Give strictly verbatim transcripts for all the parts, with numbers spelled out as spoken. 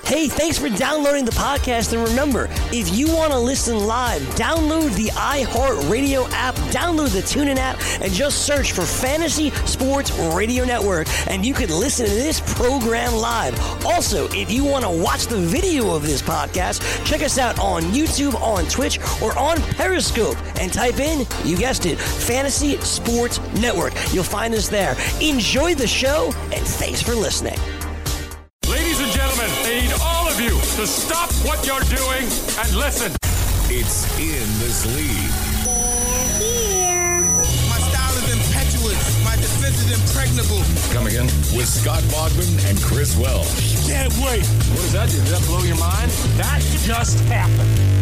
Hey, thanks for downloading the podcast. And remember, if you want to listen live, download the iHeartRadio app, download the TuneIn app, and just search for Fantasy Sports Radio Network, and you can listen to this program live. Also, if you want to watch the video of this podcast, check us out on YouTube, on Twitch, or on Periscope, and type in, you guessed it, Fantasy Sports Network. You'll find us there. Enjoy the show, and thanks for listening. Ladies and gentlemen, I need all of you to stop what you're doing and listen. It's In This League. Here. My style is impetuous. My defense is impregnable. Come again? With Scott Bogman and Chris Welch. Can't wait. What does that do? Does that blow your mind? That just happened.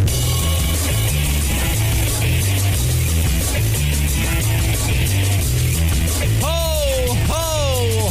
Ho, ho,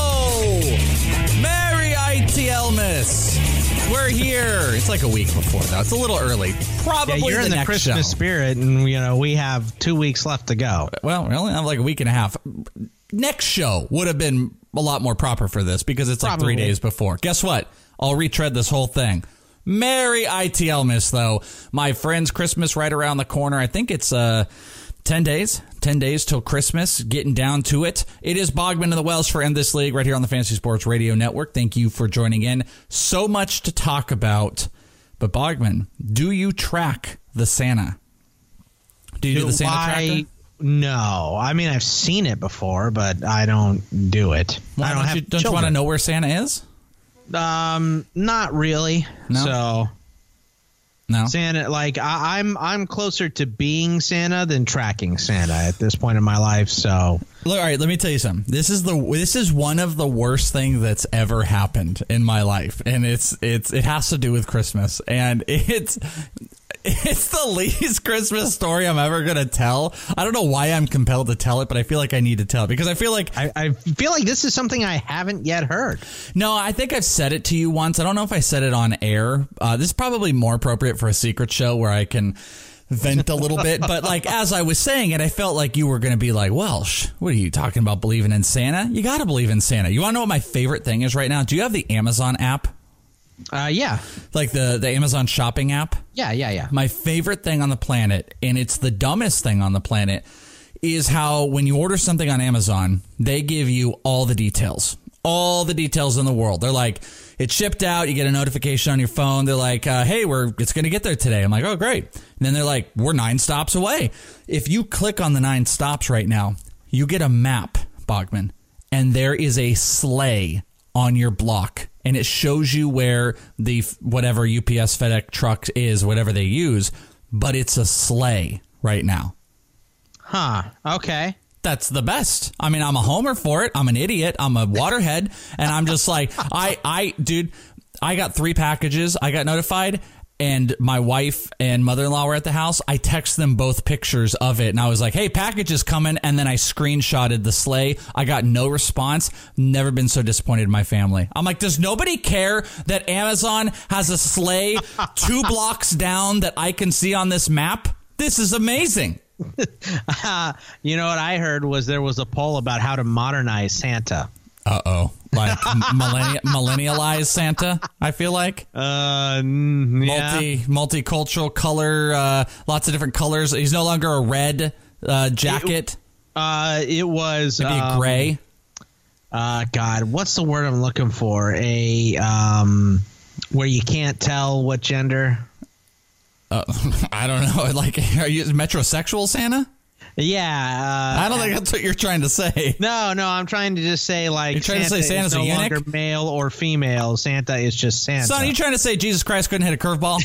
ho! Merry I T L-mas. We're here. It's like a week before, though. It's a little early. Probably yeah, you're the in the next Christmas show. spirit, and you know we have two weeks left to go. Well, we only have like a week and a half. Next show would have been a lot more proper for this because it's like Probably. three days before. Guess what? I'll retread this whole thing. Merry I T L-mas, though. My friends, Christmas right around the corner. I think it's uh, ten days. ten days till Christmas. Getting down to it. It is Bogman and the Welsh for End This League right here on the Fantasy Sports Radio Network. Thank you for joining in. So much to talk about. But Bogman, do you track the Santa? Do you do, do the Santa I, tracker? No. I mean, I've seen it before, but I don't do it. Why I don't, don't have you, don't you children. want to know where Santa is? Um, not really. No? So No. Santa, like I, I'm, I'm closer to being Santa than tracking Santa at this point in my life. So, Look, all right, let me tell you something. This is the this is one of the worst things that's ever happened in my life, and it's it's it has to do with Christmas, and it's it's the least Christmas story I'm ever gonna tell. I don't know why I'm compelled to tell it, but I feel like I need to tell it because I feel like I, I feel like this is something I haven't yet heard. No, I think I've said it to you once. I don't know if I said it on air. Uh, this is probably more appropriate for a secret show where I can vent a little bit. But like as I was saying it, I felt like you were going to be like, Welsh, what are you talking about believing in Santa? You got to believe in Santa. You want to know what my favorite thing is right now? Do you have the Amazon app? Uh, yeah. Like the, the Amazon shopping app? Yeah, yeah, yeah. My favorite thing on the planet, and it's the dumbest thing on the planet, is how when you order something on Amazon, they give you all the details. All the details in the world. They're like, it's shipped out. You get a notification on your phone. They're like, uh, hey, we're it's going to get there today. I'm like, oh, great. And then they're like, we're nine stops away. If you click on the nine stops right now, you get a map, Bogman, and there is a sleigh on your block. And it shows you where the whatever U P S FedEx truck is, whatever they use. But it's a sleigh right now. Huh. Okay. That's the best. I mean, I'm a homer for it. I'm an idiot. I'm a waterhead. And I'm just like, I, I, dude, I got three packages. I got notified. And my wife and mother-in-law were at the house. I text them both pictures of it. And I was like, hey, package is coming. And then I screenshotted the sleigh. I got no response. Never been so disappointed in my family. I'm like, does nobody care that Amazon has a sleigh two blocks down that I can see on this map? This is amazing. uh, you know what I heard was there was a poll about how to modernize Santa. Uh-oh. Like millenni- millennialize Santa, I feel like. Uh, yeah. Multi, multicultural color, uh, lots of different colors. He's no longer a red uh, jacket. It, uh, it was... Maybe um, a gray. Uh, God, what's the word I'm looking for? A, um, where you can't tell what gender... Uh, I don't know. Like, are you metrosexual Santa? Yeah. Uh, I don't think that's what you're trying to say. No, no. I'm trying to just say, like, you're trying Santa to say Santa's is no a eunuch? longer male or female. Santa is just Santa. Son, are you trying to say Jesus Christ couldn't hit a curveball?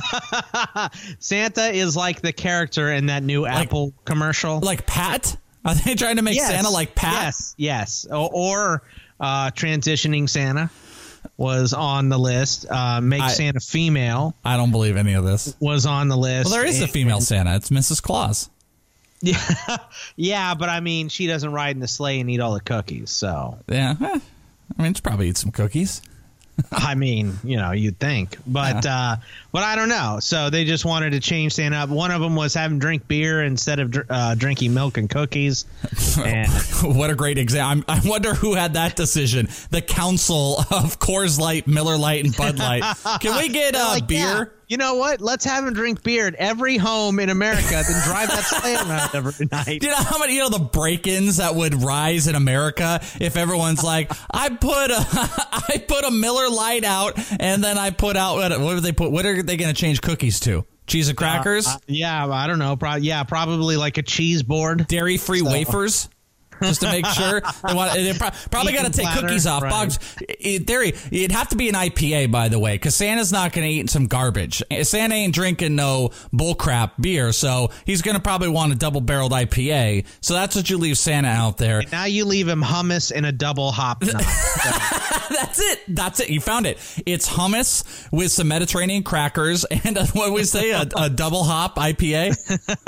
Santa is like the character in that new like, Apple commercial. Like Pat? Are they trying to make yes. Santa like Pat? Yes, yes. Or, or uh, transitioning Santa was on the list. Uh, make I, Santa female. I don't believe any of this. Was on the list. Well, there is and, a female Santa. It's Missus Claus. Yeah, yeah, but I mean, she doesn't ride in the sleigh and eat all the cookies. So yeah, eh, I mean, she probably eat some cookies. I mean, you know, you'd think, but yeah. uh, but I don't know. So they just wanted to change Santa up. One of them was having drink beer instead of uh, drinking milk and cookies. And what a great example! I wonder who had that decision. The Council of Coors Light, Miller Lite, and Bud Light. Can we get uh, like, beer? Yeah. You know what? Let's have him drink beer at every home in America, then drive that sleigh around every night. Do you know how many, you know, the break-ins that would rise in America if everyone's like, I put a, I put a Miller Lite out, and then I put out, what, what do they put? What are they going to change cookies to? Cheese and crackers? Uh, uh, yeah, I don't know. Pro- yeah, probably like a cheese board. Dairy-free so. wafers? Just to make sure they want, they pro- probably got to take platter, cookies off. Right. Boggs, it, there, it'd have to be an I P A, by the way, because Santa's not going to eat some garbage. Santa ain't drinking no bullcrap beer, so he's going to probably want a double-barreled I P A. So that's what you leave Santa out there. And now you leave him hummus in a double hop knot. That's it. That's it. You found it. It's hummus with some Mediterranean crackers and a, what we say, a, a double hop I P A.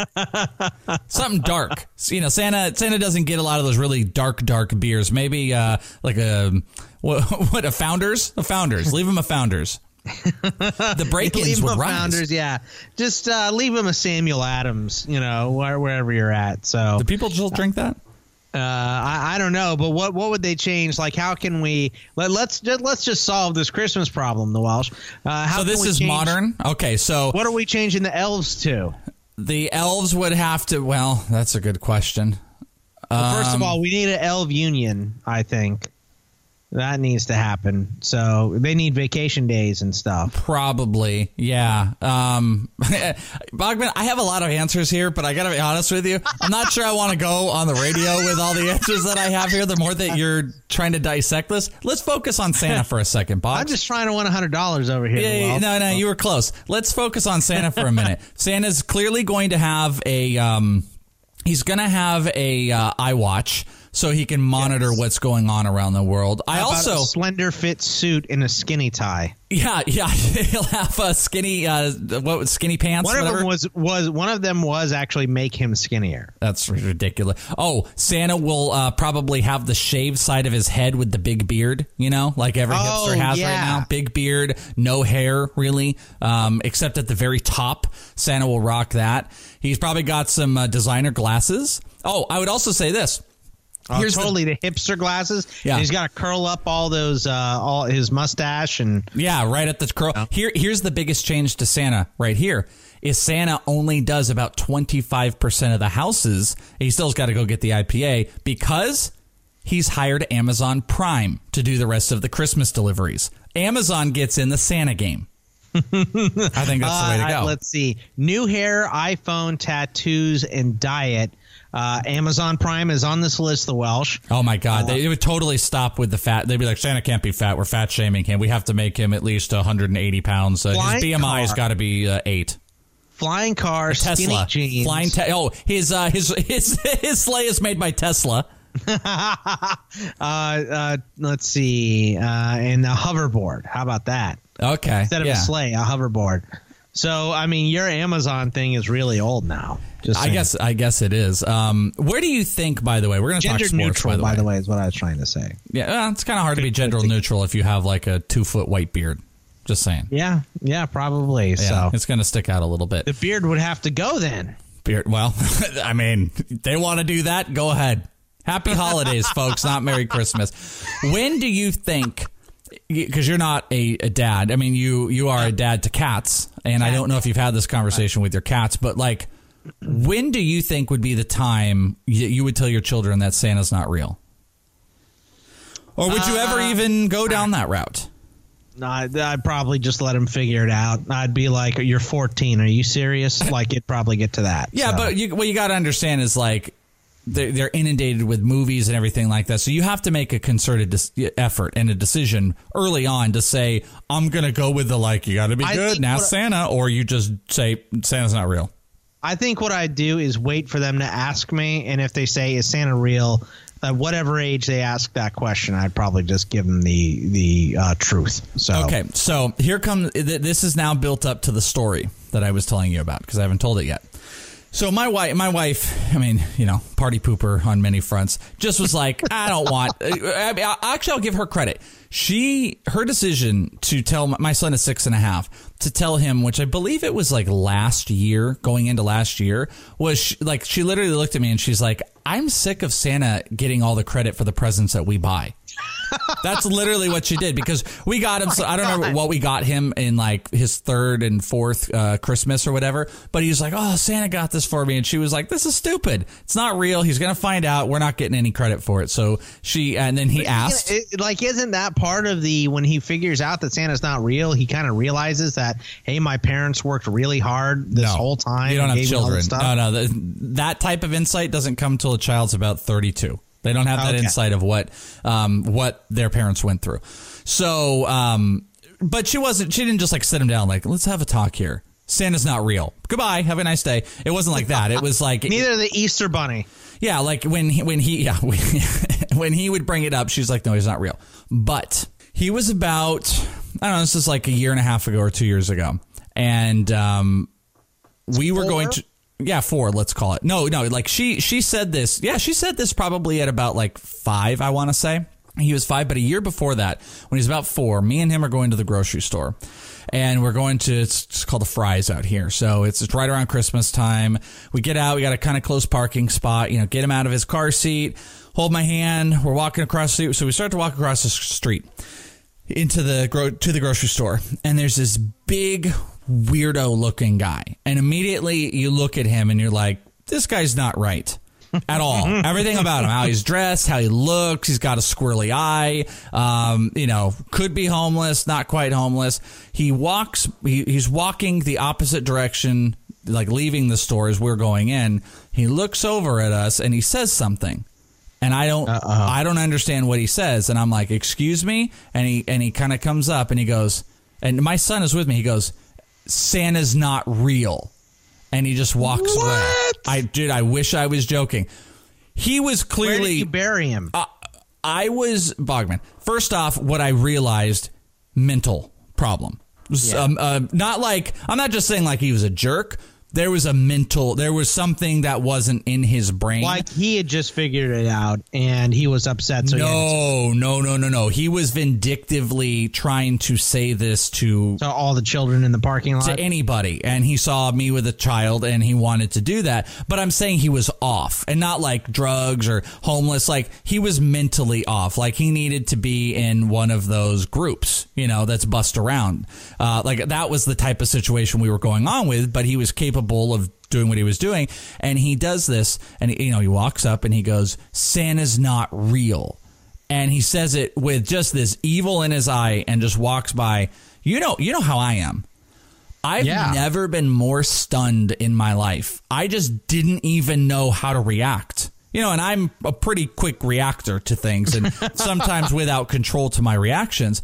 Something dark. You know, Santa Santa doesn't get a lot of those really dark, dark beers. Maybe uh, like a what, what a Founders, a Founders. Leave him a Founders. The break-ins would rise. Founders, yeah. Just uh, leave him a Samuel Adams. You know, where, wherever you're at. So do people still drink that? Uh, I, I don't know, but what what would they change? Like, how can we let, let's just, let's just solve this Christmas problem, the Welsh. Uh, how so this is change, modern. Okay, so what are we changing the elves to? The elves would have to. Well, that's a good question. Well, first of all, we need an elf union, I think. That needs to happen. So they need vacation days and stuff. Probably, yeah. Um, Bogman, I have a lot of answers here, but I got to be honest with you. I'm not sure I want to go on the radio with all the answers that I have here. The more that you're trying to dissect this, let's focus on Santa for a second, Bob. I'm just trying to win one hundred dollars over here. Yeah, yeah, no, no, you were close. Let's focus on Santa for a minute. Santa's clearly going to have a... Um, He's going to have a uh, iWatch so he can monitor yes. what's going on around the world. How I about also a slender fit suit and a skinny tie. Yeah, yeah, he'll have a skinny uh, what skinny pants. One whatever. of them was was one of them was actually make him skinnier. That's ridiculous. Oh, Santa will uh, probably have the shaved side of his head with the big beard. You know, like every oh, hipster has yeah. right now. Big beard, no hair really, um, except at the very top. Santa will rock that. He's probably got some uh, designer glasses. Oh, I would also say this. Oh, Here's totally the, the hipster glasses. Yeah, and he's got to curl up all those, uh, all his mustache and yeah, right at the curl. Oh. Here, here's the biggest change to Santa. Right here is Santa only does about twenty-five percent of the houses. He still's got to go get the I P A because he's hired Amazon Prime to do the rest of the Christmas deliveries. Amazon gets in the Santa game. I think that's the way to go. Uh, let's see: new hair, iPhone, tattoos, and diet. Uh, Amazon Prime is on this list, the Welsh. Oh, my God. Uh, they it would totally stop with the fat. They'd be like, Santa can't be fat. We're fat shaming him. We have to make him at least one hundred eighty pounds. Uh, his B M I has got to be uh, eight. Flying car, Tesla. Skinny jeans. Flying te- oh, his, uh, his, his, his sleigh is made by Tesla. uh, uh, let's see. Uh, and a hoverboard. How about that? Okay. Instead of yeah. a sleigh, a hoverboard. So, I mean, your Amazon thing is really old now. Just I guess I guess it is. Um, where do you think, by the way, we're going to talk sports, neutral, by the way. by the way, is what I was trying to say. Yeah, well, it's kind of hard to be gender neutral if you have like a two-foot white beard. Just saying. Yeah, yeah, probably. Yeah, so it's going to stick out a little bit. The beard would have to go then. Beard. Well, I mean, they want to do that. Go ahead. Happy holidays, folks. Not Merry Christmas. When do you think? Because you're not a, a dad. I mean, you you are a dad to cats, and I don't know if you've had this conversation with your cats, but like, when do you think would be the time you, you would tell your children that Santa's not real? Or would you ever uh, even go down that route? I'd, I'd probably just let them figure it out. I'd be like, "You're fourteen. Are you serious?" Like, it'd probably get to that. Yeah, so. but you, what you got to understand is like, They're, they're inundated with movies and everything like that. So you have to make a concerted dis- effort and a decision early on to say, I'm going to go with the, like, you got to be I good, now Santa, or you just say Santa's not real. I think what I'd do is wait for them to ask me. And if they say, is Santa real? At whatever age they ask that question, I'd probably just give them the, the uh, truth. So Okay, so here comes, this is now built up to the story that I was telling you about because I haven't told it yet. So my wife, my wife, I mean, you know, party pooper on many fronts, just was like, I don't want. I mean, actually, I'll give her credit. She, her decision to tell my, my son is six and a half to tell him, which I believe it was like last year, going into last year, was she, like she literally looked at me and she's like, I'm sick of Santa getting all the credit for the presents that we buy. That's literally what she did, because we got him. So I don't know what we got him in like his third and fourth uh, Christmas or whatever. But he was like, oh, Santa got this for me. And she was like, this is stupid. It's not real. He's going to find out. We're not getting any credit for it. So she and then he asked, it, like, isn't that part of the when he figures out that Santa's not real? He kind of realizes that, hey, my parents worked really hard this no, whole time. You don't have gave me all children. this stuff. No, no. The, that type of insight doesn't come until a child's about thirty-two. They don't have that Okay. insight of what um, what their parents went through. So, um, but she wasn't. She didn't just like sit him down like, let's have a talk here. Santa's not real. Goodbye. Have a nice day. It wasn't like that. It was like Neither the Easter Bunny. yeah, like when he, when he yeah when he would bring it up, she's like, no, he's not real. But he was about I don't know. This is like a year and a half ago or two years ago, and um, we were Four? going to. Yeah, four, let's call it. No, no, like she she said this. Yeah, she said this probably at about like five, I want to say. He was five, but a year before that, when he's about four, me and him are going to the grocery store. And we're going to, it's, it's called the Fry's out here. So it's, it's right around Christmas time. We get out, we got a kind of close parking spot, you know, get him out of his car seat, hold my hand. We're walking across the, so we start to walk across the street into the, gro- to the grocery store. And there's this big weirdo looking guy, and immediately you look at him and you're like, this guy's not right at all. Everything about him, how he's dressed, how he looks, he's got a squirrely eye, um, you know, could be homeless, not quite homeless. He walks, he, he's walking the opposite direction, like leaving the store as we're going in. He looks over at us and he says something. And I don't, Uh-oh. I don't understand what he says. And I'm like, excuse me. And he, and he kind of comes up and he goes, and my son is with me. He goes, Santa's not real. And he just walks what? away. I dude, I wish I was joking. He was clearly. Where did you bury him? Uh, I was Bogman. First off, what I realized, mental problem. Yeah. Um, uh, not like I'm not just saying like he was a jerk. There was a mental, there was something that wasn't in his brain. Like he had just figured it out and he was upset. So no, no, no, no, no. He was vindictively trying to say this to, to all the children in the parking lot. To anybody. And he saw me with a child and he wanted to do that. But I'm saying he was off, and not like drugs or homeless. Like he was mentally off. Like he needed to be in one of those groups, you know, that's bust around. Uh, like that was the type of situation we were going on with, but he was capable of doing what he was doing. And he does this, and you know, he walks up and he goes, Santa's not real. And he says it with just this evil in his eye and just walks by. You know, you know how I am. I've yeah. never been more stunned in my life. I just didn't even know how to react. You know, and I'm a pretty quick reactor to things, and sometimes without control to my reactions.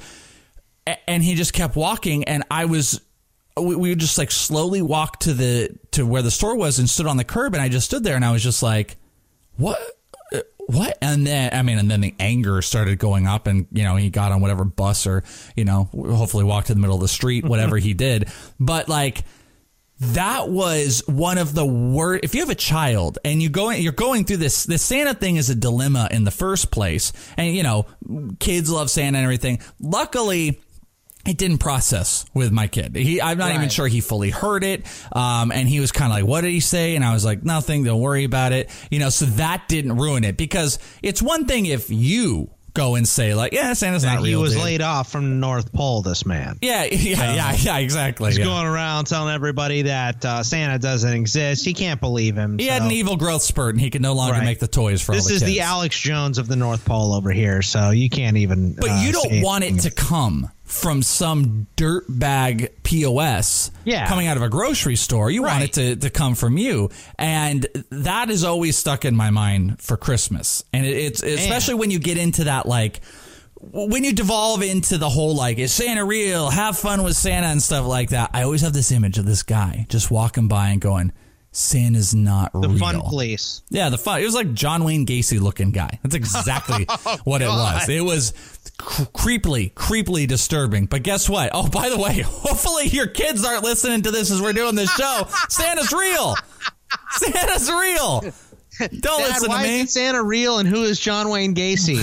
And he just kept walking, and I was We, we would just like slowly walk to the to where the store was and stood on the curb, and I just stood there and I was just like, what? What? And then, I mean, and then the anger started going up, and, you know, he got on whatever bus or, you know, hopefully walked to the middle of the street, whatever he did. But like, that was one of the worst. If you have a child and you go, you're going through this, this Santa thing is a dilemma in the first place. And, you know, kids love Santa and everything. Luckily, it didn't process with my kid. He, I'm not right. even sure he fully heard it. Um, and he was kind of like, what did he say? And I was like, nothing, don't worry about it. You know, so that didn't ruin it, because it's one thing if you go and say like, yeah, Santa's not real. He was dude. laid off from the North Pole, this man. Yeah, yeah, uh, yeah, yeah, exactly. He's yeah. going around telling everybody that uh, Santa doesn't exist. He can't believe him. He so. had an evil growth spurt, and he could no longer right. make the toys for this all the kids. This is the Alex Jones of the North Pole over here, so you can't even. But uh, you don't want it to come from some dirtbag P O S yeah. coming out of a grocery store. You right. want it to, to come from you. And that is always stuck in my mind for Christmas. And it, it's especially Man. when you get into that, like, when you devolve into the whole, like, is Santa real? Have fun with Santa and stuff like that. I always have this image of this guy just walking by and going, Santa's not the real. The fun police. Yeah, the fun. It was like John Wayne Gacy looking guy. That's exactly oh, what it God. was. It was cre- creepily, creepily disturbing. But guess what? Oh, by the way, hopefully your kids aren't listening to this as we're doing this show. Santa's real. Santa's real. Don't Dad, listen why to me. Is Santa real, and who is John Wayne Gacy?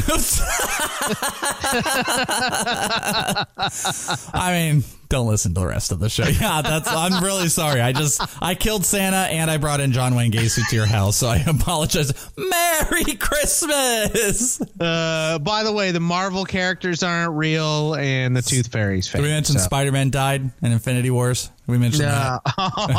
I mean, don't listen to the rest of the show. Yeah, that's. I'm really sorry. I just I killed Santa and I brought in John Wayne Gacy to your house, so I apologize. Merry Christmas. Uh, by the way, the Marvel characters aren't real, and the Tooth Fairy's fake. Did we mention so. Spider-Man died in Infinity Wars? We mentioned Yeah. that.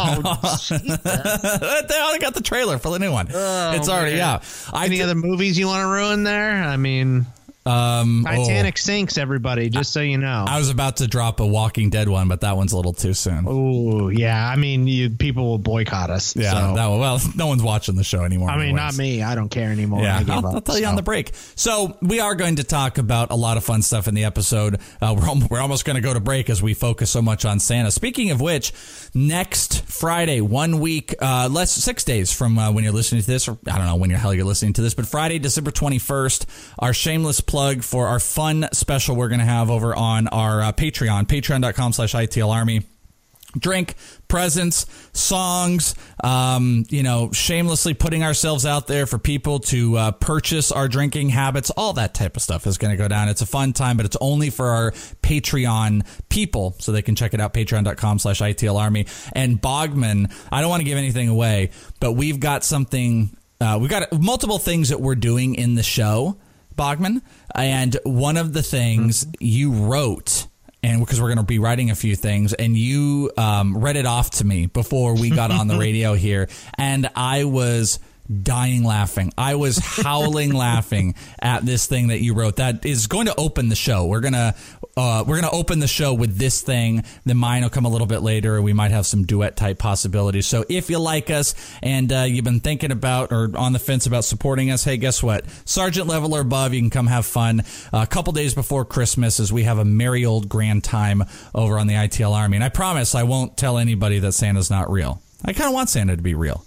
Oh, They only got the trailer for the new one. Oh, it's already man. out. I Any did- other movies you want to ruin there? I mean, um, Titanic oh. sinks, everybody, just so you know. I was about to drop a Walking Dead one, but that one's a little too soon. Oh, yeah. I mean, you, people will boycott us. Yeah, so. that one, well, no one's watching the show anymore. I mean, anyways. not me. I don't care anymore. Yeah, I gave I'll, up, I'll tell you so. on the break. So we are going to talk about a lot of fun stuff in the episode. Uh, we're, al- we're almost going to go to break as we focus so much on Santa. Speaking of which, next Friday, one week, uh, less six days from uh, when you're listening to this, or I don't know when the hell you're listening to this, but Friday, December twenty-first, our shameless plug for our fun special we're going to have over on our uh, Patreon, patreon.com slash ITL Army. Drink, presents, songs, um, you know, shamelessly putting ourselves out there for people to uh, purchase our drinking habits. All that type of stuff is going to go down. It's a fun time, but it's only for our Patreon people, so they can check it out, patreon.com slash ITL Army. And Bogman, I don't want to give anything away, but we've got something, uh, we've got multiple things that we're doing in the show, Bogman. And one of the things mm-hmm. you wrote, and because we're going to be writing a few things, and you um, read it off to me before we got on the radio here, and I was dying laughing. I was howling laughing at this thing that you wrote that is going to open the show. We're going to uh, we're going to open the show with this thing. Then mine will come a little bit later. We might have some duet type possibilities. So if you like us and uh, you've been thinking about or on the fence about supporting us, hey, guess what? Sergeant level or above, you can come have fun uh, a couple days before Christmas as we have a merry old grand time over on the I T L Army. And I promise I won't tell anybody that Santa's not real. I kind of want Santa to be real.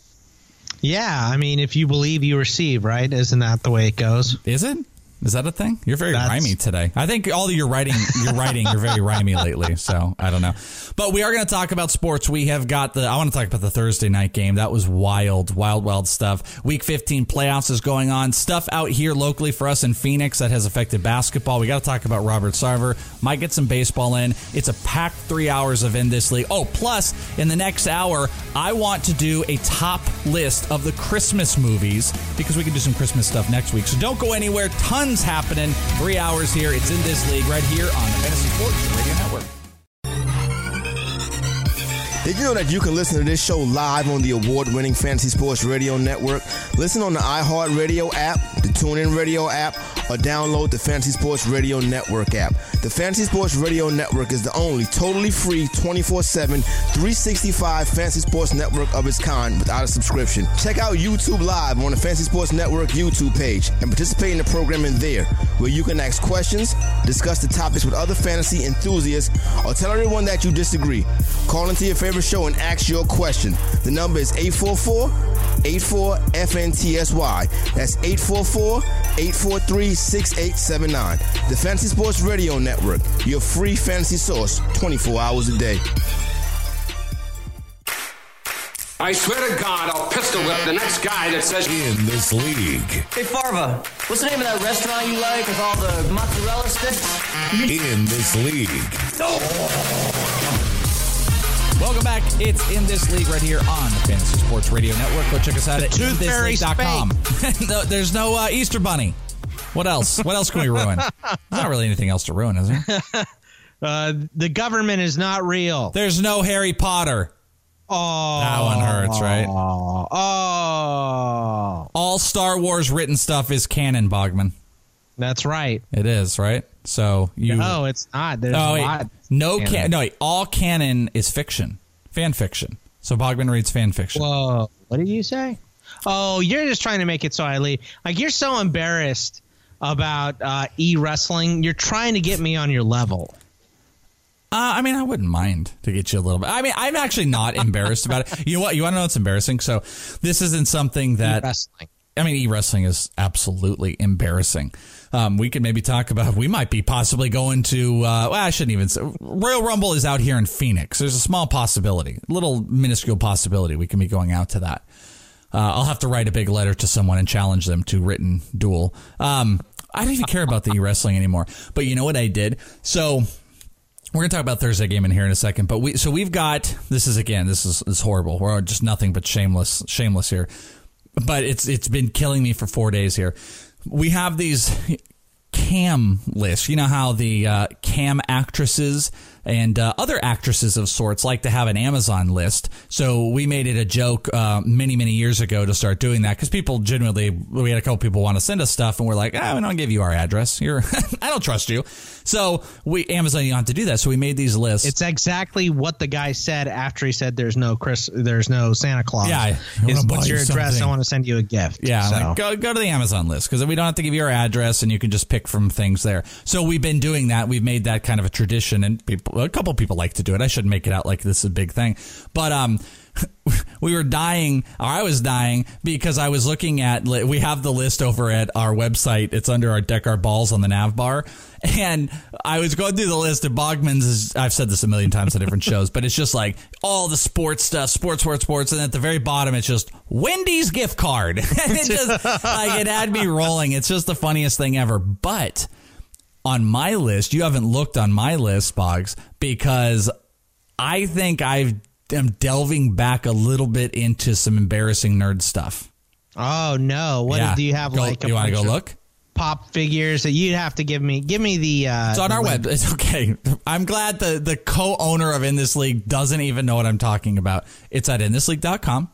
Yeah, I mean, if you believe, you receive, right? Isn't that the way it goes? Is it? Is that a thing? You're very That's, rhymey today. I think all of your writing, you're writing, you're very rhymey lately. So I don't know. But we are going to talk about sports. We have got the, I want to talk about the Thursday night game. That was wild, wild, wild stuff. Week fifteen playoffs is going on. Stuff out here locally for us in Phoenix that has affected basketball. We got to talk about Robert Sarver. Might get some baseball in. It's a packed three hours of In This League. Oh, plus in the next hour, I want to do a top list of the Christmas movies because we can do some Christmas stuff next week. So don't go anywhere. Tons happening. Three hours here. It's In This League right here on the Fantasy Sports Radio Network. Did you know that you can listen to this show live on the award-winning Fantasy Sports Radio Network? Listen on the iHeartRadio app, the TuneIn Radio app, or download the Fantasy Sports Radio Network app. The Fantasy Sports Radio Network is the only totally free twenty-four seven, three sixty-five Fantasy Sports Network of its kind without a subscription. Check out YouTube Live on the Fantasy Sports Network YouTube page and participate in the programming there, where you can ask questions, discuss the topics with other fantasy enthusiasts, or tell everyone that you disagree. Call into your favorite show and ask your question. The number is eight four four, eight four, F N T S Y. That's eight four four, eight four three, six eight seven nine. The Fantasy Sports Radio Network, your free fantasy source twenty-four hours a day. I swear to God, I'll pistol whip the next guy that says In This League. Hey, Farva, what's the name of that restaurant you like with all the mozzarella sticks? In This League. Welcome back. It's In This League right here on the Fantasy Sports Radio Network. Go check us out at Tooth in this Fairy league dot com. no, there's no uh, Easter Bunny. What else? What else can we ruin? There's not really anything else to ruin, is there? Uh, the government is not real. There's no Harry Potter. Oh, That one hurts, right? Oh, oh, All Star Wars written stuff is canon, Bogman. that's right. It is, right? So you. No, it's not. There's Oh, a wait. lot. No, Canon. can- no, wait. All canon is fiction, fan fiction. So Bogman reads fan fiction. Whoa, what did you say? Oh, you're just trying to make it so I leave. Like, you're so embarrassed about uh, e-wrestling. You're trying to get me on your level. Uh, I mean, I wouldn't mind to get you a little bit. I mean, I'm actually not embarrassed about it. You know what? You want to know what's embarrassing? So this isn't something that... E-wrestling. I mean, e-wrestling is absolutely embarrassing. Um, we could maybe talk about, we might be possibly going to, uh, well, I shouldn't even say, Royal Rumble is out here in Phoenix. There's a small possibility, little minuscule possibility we can be going out to that. Uh, I'll have to write a big letter to someone and challenge them to written duel. Um, I don't even care about the e-wrestling anymore. But you know what I did? So we're going to talk about Thursday game in here in a second. But we so we've got, this is, again, this is, this is horrible. We're just nothing but shameless, shameless here. But it's it's been killing me for four days here. We have these cam lists. You know how the uh, cam actresses and uh, other actresses of sorts like to have an Amazon list. So we made it a joke uh, many, many years ago to start doing that because people genuinely, we had a couple people want to send us stuff and we're like, ah, we don't give you our address. You're, I don't trust you. So we Amazon, you don't have to do that. So we made these lists. It's exactly what the guy said after he said there's no Chris, there's no Santa Claus. Yeah, is, what's your address? Something. I want to send you a gift. Yeah, so. like, go go to the Amazon list because we don't have to give you our address and you can just pick from things there. So we've been doing that. We've made that kind of a tradition, and people, a couple people like to do it. I shouldn't make it out like this is a big thing, but um. we were dying, or I was dying, because I was looking at, we have the list over at our website. It's under our Deck Our Balls on the nav bar. And I was going through the list, and Bogman's is, I've said this a million times on different shows, but it's just like all the sports stuff, sports, sports, sports. And at the very bottom, it's just Wendy's gift card. And it just, like, it had me rolling. It's just the funniest thing ever. But on my list, you haven't looked on my list, Boggs, because I think I've I'm delving back a little bit into some embarrassing nerd stuff. Oh no! What yeah. do you have? Go, like a you want to go of look? Pop figures that you'd have to give me. Give me the. Uh, it's on our link. web. It's okay. I'm glad the the co-owner of In This League doesn't even know what I'm talking about. It's at in this league dot com.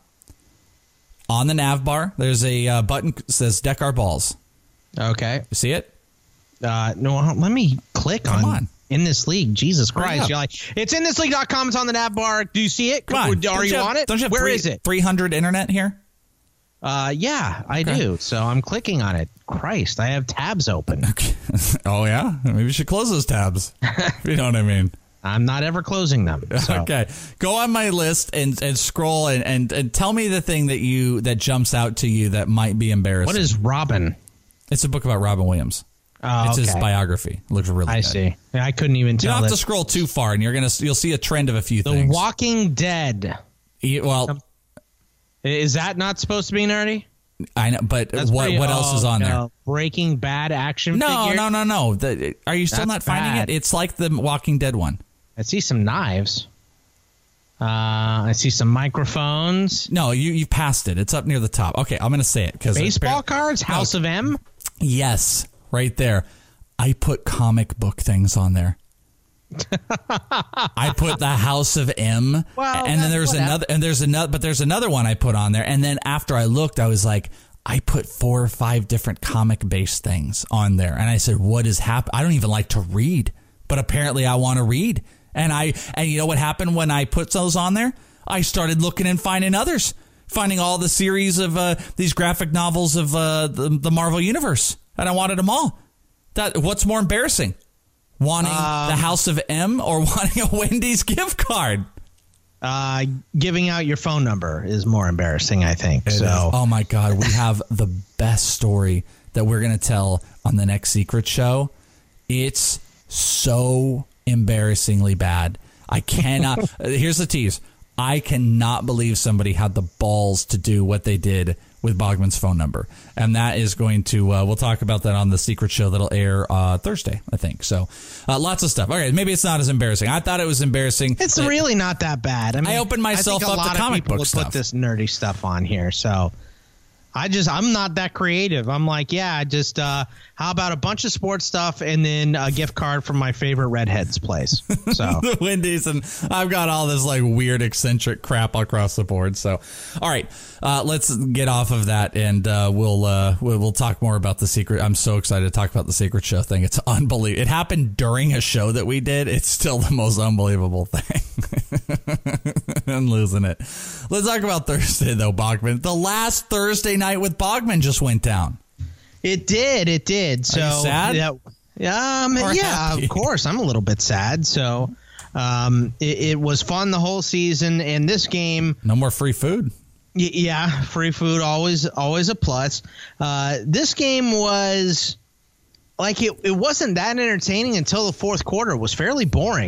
On the nav bar, there's a uh, button that says Deck Our Balls. Okay. You see it? Uh, no, let me click Come on. on. In This League, Jesus Christ! up. You're like, it's in this league dot com. It's on the nav bar. Do you see it? Come on. Are Don't you have, on it? Don't you have Where three, is it? three hundred internet here? Uh, yeah, I Okay. do. So I'm clicking on it. Christ, I have tabs open. Okay. Oh yeah, maybe we should close those tabs. If you know what I mean. I'm not ever closing them. So. Okay, go on my list and, and scroll and, and, and tell me the thing that you that jumps out to you that might be embarrassing. What is Robin? It's a book about Robin Williams. Oh, it's his okay. biography. It looks really I good. see. Yeah, I couldn't even You tell. don't have that- to scroll too far, and you're gonna you'll see a trend of a few The things. Walking Dead. Yeah, well, Is that not supposed to be nerdy? I know, but That's what pretty- what else is oh, on no. Breaking Bad action there? No, figure? no, no, no. The, are you still That's not finding bad. it? It's like the Walking Dead one. I see some knives. Uh, I see some microphones. No, you you passed it. It's up near the top. Okay, I'm gonna say it because Baseball cards? House of M? Yes, right there. I put comic book things on there. I put the House of M, Well, and then there's whatever. another, and there's another, but there's another one I put on there. And then after I looked, I was like, I put four or five different comic based things on there, and I said, "What is happening? I don't even like to read, but apparently I want to read." And I, and you know what happened when I put those on there? I started looking and finding others, finding all the series of uh, these graphic novels of uh, the, the Marvel Universe, and I wanted them all. That what's more embarrassing? Wanting Um, the House of M or wanting a Wendy's gift card? Uh, giving out your phone number is more embarrassing, I think. So, Oh my God, we have the best story that we're going to tell on the next Secret Show. It's so embarrassingly bad. I cannot. Here's the tease. I cannot believe somebody had the balls to do what they did with Bogman's phone number. And that is going to, uh, we'll talk about that on the Secret Show that'll air uh, Thursday, I think. So uh, lots of stuff. Okay, maybe it's not as embarrassing. I thought it was embarrassing. it's that- really not that bad. I mean, I opened myself I think up a to lot comic of people book would stuff. put this nerdy stuff on here. So I just, I'm not that creative. I'm like, yeah, just, uh, how about a bunch of sports stuff and then a gift card from my favorite redheads place. So the Wendy's, and I've got all this like weird eccentric crap across the board. So, all right, uh, let's get off of that, and uh, we'll, uh, we'll we'll talk more about the secret. I'm so excited to talk about the Secret Show thing. It's unbelievable. It happened during a show that we did. It's still the most unbelievable thing. I'm losing it. Let's talk about Thursday though, Bogman. The last Thursday night with Bogman just went down. it did, it did. So you sad? Yeah, um, Or yeah, happy? of course. I'm a little bit sad. So um, it, it was fun the whole season, and this game. No more free food. Y- Yeah, free food always always a plus. Uh, this game was like it, it wasn't that entertaining until the fourth quarter. It was fairly boring.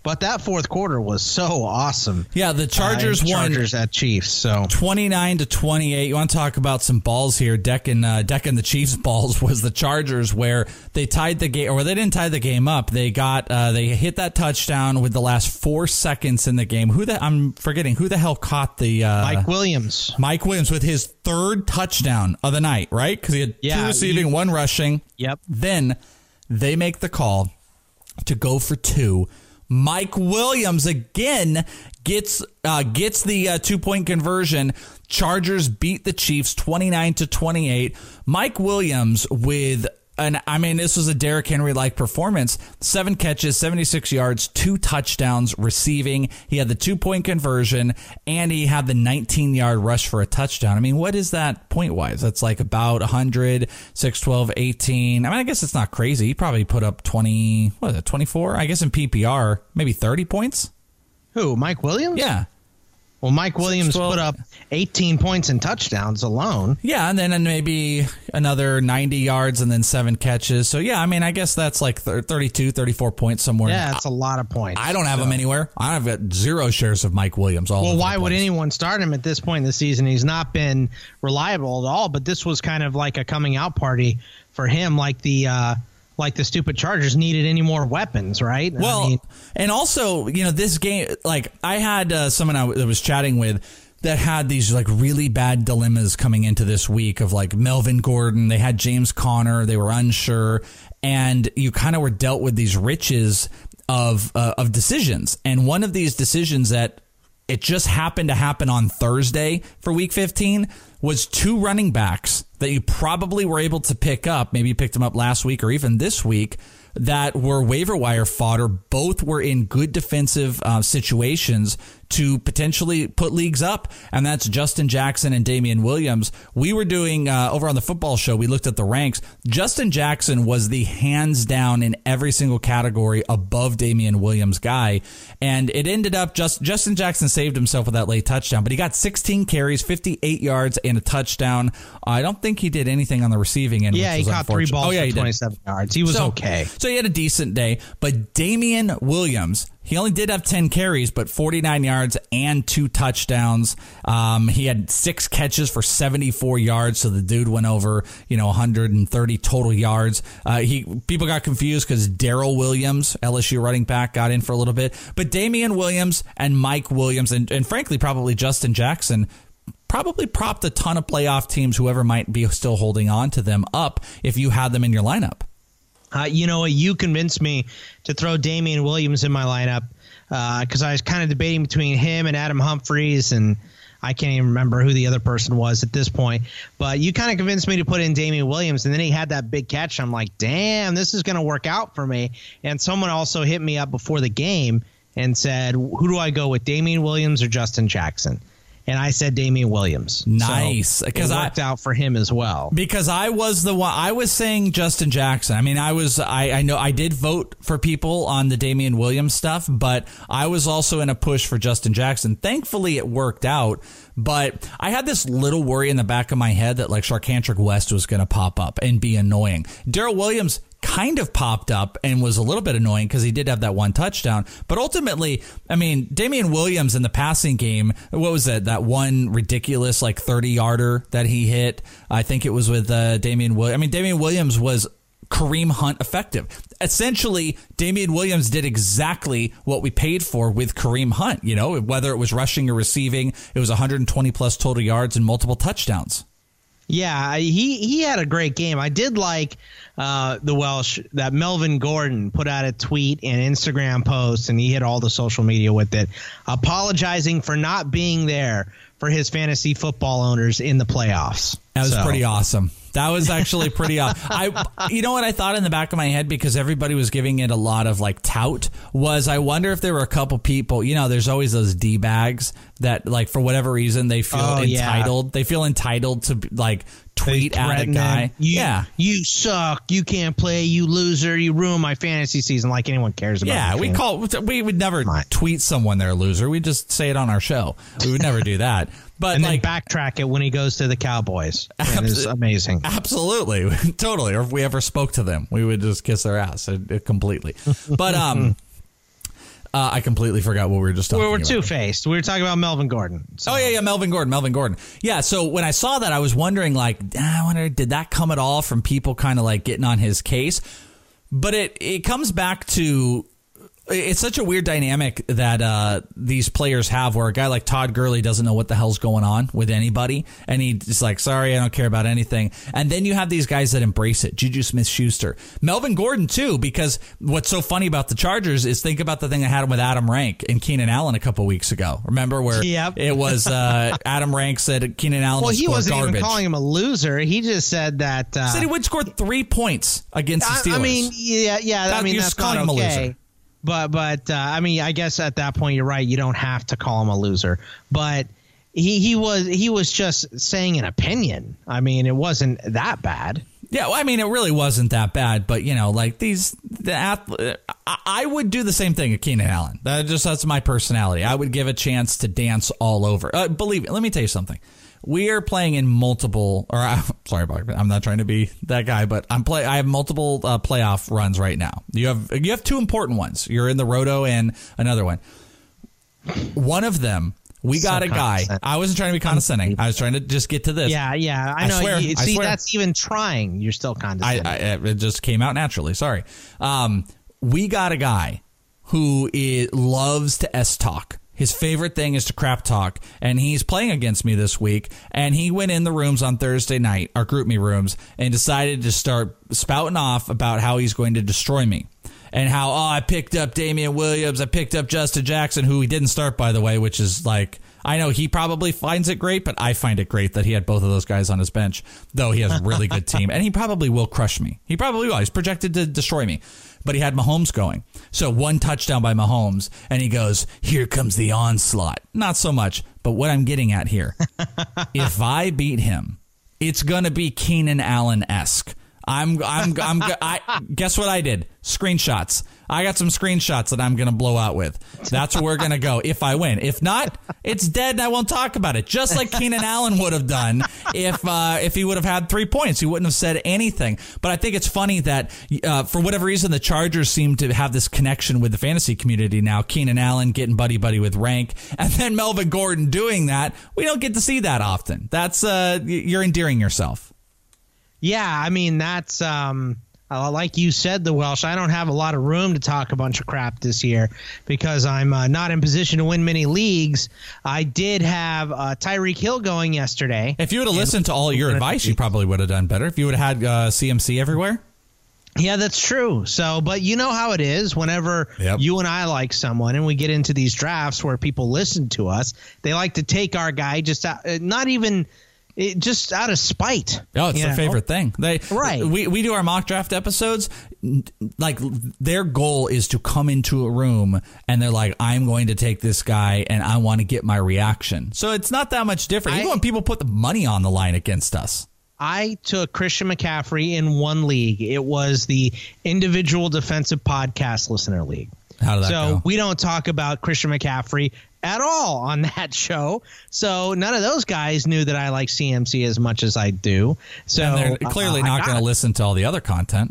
But that fourth quarter was so awesome. Yeah, the Chargers uh, won. Chargers at Chiefs. So twenty-nine to twenty-eight. You want to talk about some balls here? Decking, uh, decking the Chiefs' balls was the Chargers, where they tied the game, or they didn't tie the game up. They got uh, they hit that touchdown with the last four seconds in the game. Who the I'm forgetting who the hell caught the uh, Mike Williams. Mike Williams with his third touchdown of the night, right? Because he had yeah, two receiving, you, one rushing. Yep. Then they make the call to go for two. Mike Williams again gets uh, gets the uh, two-point conversion. Chargers beat the Chiefs twenty-nine to twenty-eight. Mike Williams with an I mean this was a Derrick Henry-like performance. Seven catches, seventy-six yards, two touchdowns receiving. He had the two-point conversion and he had the nineteen-yard rush for a touchdown. I mean, what is that point-wise? That's like about one hundred, six, twelve, eighteen. I mean, I guess it's not crazy. He probably put up twenty, what is it, twenty-four? I guess in P P R, maybe thirty points. Who, Mike Williams? Yeah. Well, Mike Williams six, twelve put up eighteen points and touchdowns alone. Yeah, and then and maybe another ninety yards and then seven catches. So, yeah, I mean, I guess that's like thirty-two, thirty-four points somewhere. Yeah, that's a lot of points. I don't have so. him anywhere. I have got zero shares of Mike Williams. All well, why would anyone start him at this point in the season? He's not been reliable at all, but this was kind of like a coming out party for him, like the uh, like the stupid Chargers needed any more weapons, right? Well, I mean, and also, you know, this game, like I had uh, someone I was chatting with that had these like really bad dilemmas coming into this week of like Melvin Gordon. They had James Conner. They were unsure. And you kind of were dealt with these riches of uh, of decisions. And one of these decisions that it just happened to happen on Thursday for week fifteen was two running backs that you probably were able to pick up. Maybe you picked them up last week or even this week that were waiver wire fodder. Both were in good defensive uh, situations to potentially put leagues up, and that's Justin Jackson and Damian Williams. We were doing, uh, over on the football show, we looked at the ranks. Justin Jackson was the hands down in every single category above Damian Williams guy, and it ended up just Justin Jackson saved himself with that late touchdown, but he got sixteen carries, fifty-eight yards, and a touchdown. I don't think he did anything on the receiving end. Yeah, he caught three balls oh, yeah, for twenty-seven yards. He was so, okay. So he had a decent day, but Damian Williams, he only did have ten carries, but forty-nine yards and two touchdowns. Um, he had six catches for seventy-four yards, so the dude went over, you know, one hundred thirty total yards. Uh, he people got confused because Darrell Williams, L S U running back, got in for a little bit. But Damian Williams and Mike Williams, and, and frankly, probably Justin Jackson, probably propped a ton of playoff teams, whoever might be still holding on to them, up if you had them in your lineup. Uh, you know, you convinced me to throw Damian Williams in my lineup because uh, I was kind of debating between him and Adam Humphries, and I can't even remember who the other person was at this point. But you kind of convinced me to put in Damian Williams, and then he had that big catch. I'm like, damn, this is going to work out for me. And someone also hit me up before the game and said, who do I go with, Damian Williams or Justin Jackson? And I said Damian Williams. Nice. Because so it worked I, out for him as well. Because I was the one, I was saying Justin Jackson. I mean, I was, I, I know I did vote for people on the Damian Williams stuff, but I was also in a push for Justin Jackson. Thankfully, it worked out. But I had this little worry in the back of my head that like Sharkantrick West was going to pop up and be annoying. Darrell Williams kind of popped up and was a little bit annoying because he did have that one touchdown. But ultimately, I mean, Damian Williams in the passing game, what was that? That one ridiculous like thirty-yarder that he hit. I think it was with uh, Damian Williams. I mean, Damian Williams was Kareem Hunt effective. Essentially, Damian Williams did exactly what we paid for with Kareem Hunt. You know, whether it was rushing or receiving, it was one hundred twenty plus total yards and multiple touchdowns. Yeah, he, he had a great game. I did like uh, the Welsh that Melvin Gordon put out a tweet and Instagram post, and he hit all the social media with it, apologizing for not being there for his fantasy football owners in the playoffs. That was so. pretty awesome. That was actually pretty awesome. I, you know what I thought in the back of my head, because everybody was giving it a lot of like tout, was I wonder if there were a couple people, you know, there's always those D-bags that like for whatever reason they feel oh, entitled. Yeah. They feel entitled to like tweet at a guy. You, yeah. You suck. You can't play. You loser. You ruin my fantasy season, like anyone cares about. Yeah, we call we would never tweet someone they're a loser. We just say it on our show. We would never do that. But and like, then backtrack it when he goes to the Cowboys. It is amazing. Absolutely. Totally. Or if we ever spoke to them, we would just kiss their ass uh, completely. But um Uh, I completely forgot what we were just talking We were about. two-faced. We were talking about Melvin Gordon. So. Oh, yeah, yeah, Melvin Gordon, Melvin Gordon. Yeah, so when I saw that, I was wondering, like, I wonder, did that come at all from people kind of, like, getting on his case? But it, it comes back to... It's such a weird dynamic that uh, these players have where a guy like Todd Gurley doesn't know what the hell's going on with anybody. And he's like, sorry, I don't care about anything. And then you have these guys that embrace it. Juju Smith-Schuster. Melvin Gordon, too, because what's so funny about the Chargers is think about the thing I had with Adam Rank and Keenan Allen a couple weeks ago. Remember where yep. it was uh, Adam Rank said Keenan Allen well, was he wasn't garbage. even calling him a loser. He just said that... Uh, He said he would score three points against the Steelers. I, I mean, yeah, yeah. That, I mean, you're that's calling not him a okay. loser. But, but uh, I mean, I guess at that point, you're right. You don't have to call him a loser. But he, he was he was just saying an opinion. I mean, it wasn't that bad. Yeah, well, I mean, it really wasn't that bad. But, you know, like these, the athlete, I, I would do the same thing at Keenan Allen. That just that's my personality. I would give a chance to dance all over. Uh, believe me, let me tell you something. We are playing in multiple, or uh, sorry, I'm not trying to be that guy, but I'm play. I have multiple uh, playoff runs right now. You have you have two important ones. You're in the Roto and another one. One of them, we got so a guy. I wasn't trying to be condescending. I was trying to just get to this. Yeah, yeah. I, I know. Swear, you, I see, swear. That's even trying. You're still condescending. I, I, it just came out naturally. Sorry. Um, we got a guy who is, loves to S-talk. His favorite thing is to crap talk, and he's playing against me this week, and he went in the rooms on Thursday night, our group me rooms, and decided to start spouting off about how he's going to destroy me. And how, oh, I picked up Damian Williams, I picked up Justin Jackson, who he didn't start, by the way, which is like, I know he probably finds it great, but I find it great that he had both of those guys on his bench, though he has a really good team, and he probably will crush me. He probably will. He's projected to destroy me. But he had Mahomes going. So one touchdown by Mahomes, and he goes, here comes the onslaught. Not so much, but what I'm getting at here, if I beat him, it's going to be Keenan Allen-esque. I'm, I'm, I'm, I, guess what I did? Screenshots. I got some screenshots that I'm going to blow out with. That's where we're going to go if I win. If not, it's dead and I won't talk about it. Just like Keenan Allen would have done if uh, if he would have had three points. He wouldn't have said anything. But I think it's funny that uh, for whatever reason, the Chargers seem to have this connection with the fantasy community now. Keenan Allen getting buddy-buddy with Rank, and then Melvin Gordon doing that. We don't get to see that often. That's uh, you're endearing yourself. Yeah, I mean, that's um, uh, like you said, the Welsh. I don't have a lot of room to talk a bunch of crap this year because I'm uh, not in position to win many leagues. I did have uh, Tyreek Hill going yesterday. If you would have listened to all your advice, you probably would have done better. If you would have had uh, C M C everywhere. Yeah, that's true. So, but you know how it is whenever yep. you and I like someone and we get into these drafts where people listen to us, they like to take our guy just out, not even – It just out of spite. Oh, it's their know? favorite thing. They right. We we do our mock draft episodes. Like their goal is to come into a room and they're like, I'm going to take this guy and I want to get my reaction. So it's not that much different. I, Even when people put the money on the line against us. I took Christian McCaffrey in one league. It was the Individual Defensive Podcast Listener League. How did that so go? We don't talk about Christian McCaffrey at all on that show. So none of those guys knew that I like C M C as much as I do. So and they're clearly uh, not going to listen to all the other content.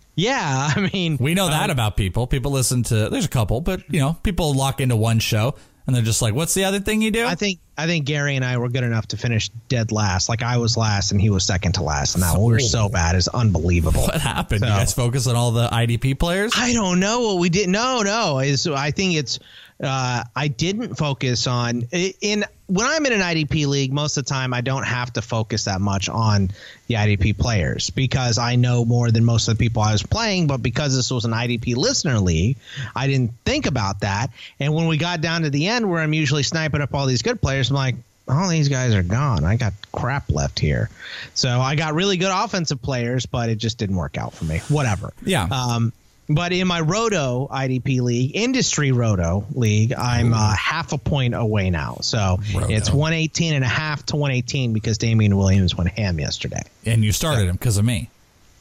Yeah, I mean, we know that um, about people. People listen to, there's a couple, but you know, people lock into one show and they're just like, what's the other thing you do? I think I think Gary and I were good enough to finish dead last. Like I was last and he was second to last. And now we were so bad. It's unbelievable. What happened? So, you guys focus on all the I D P players? I don't know what we did. No, no. Is I think it's uh, I didn't focus on in when I'm in an I D P league. Most of the time, I don't have to focus that much on the I D P players because I know more than most of the people I was playing. But because this was an I D P listener league, I didn't think about that. And when we got down to the end where I'm usually sniping up all these good players, I'm like, all these guys are gone. I got crap left here. So I got really good offensive players, but it just didn't work out for me. Whatever. Yeah. Um, but in my Roto I D P league, industry Roto league, I'm uh, half a point away now. So Roto. It's one eighteen and a half to one eighteen because Damian Williams went ham yesterday. And you started so, him because of me.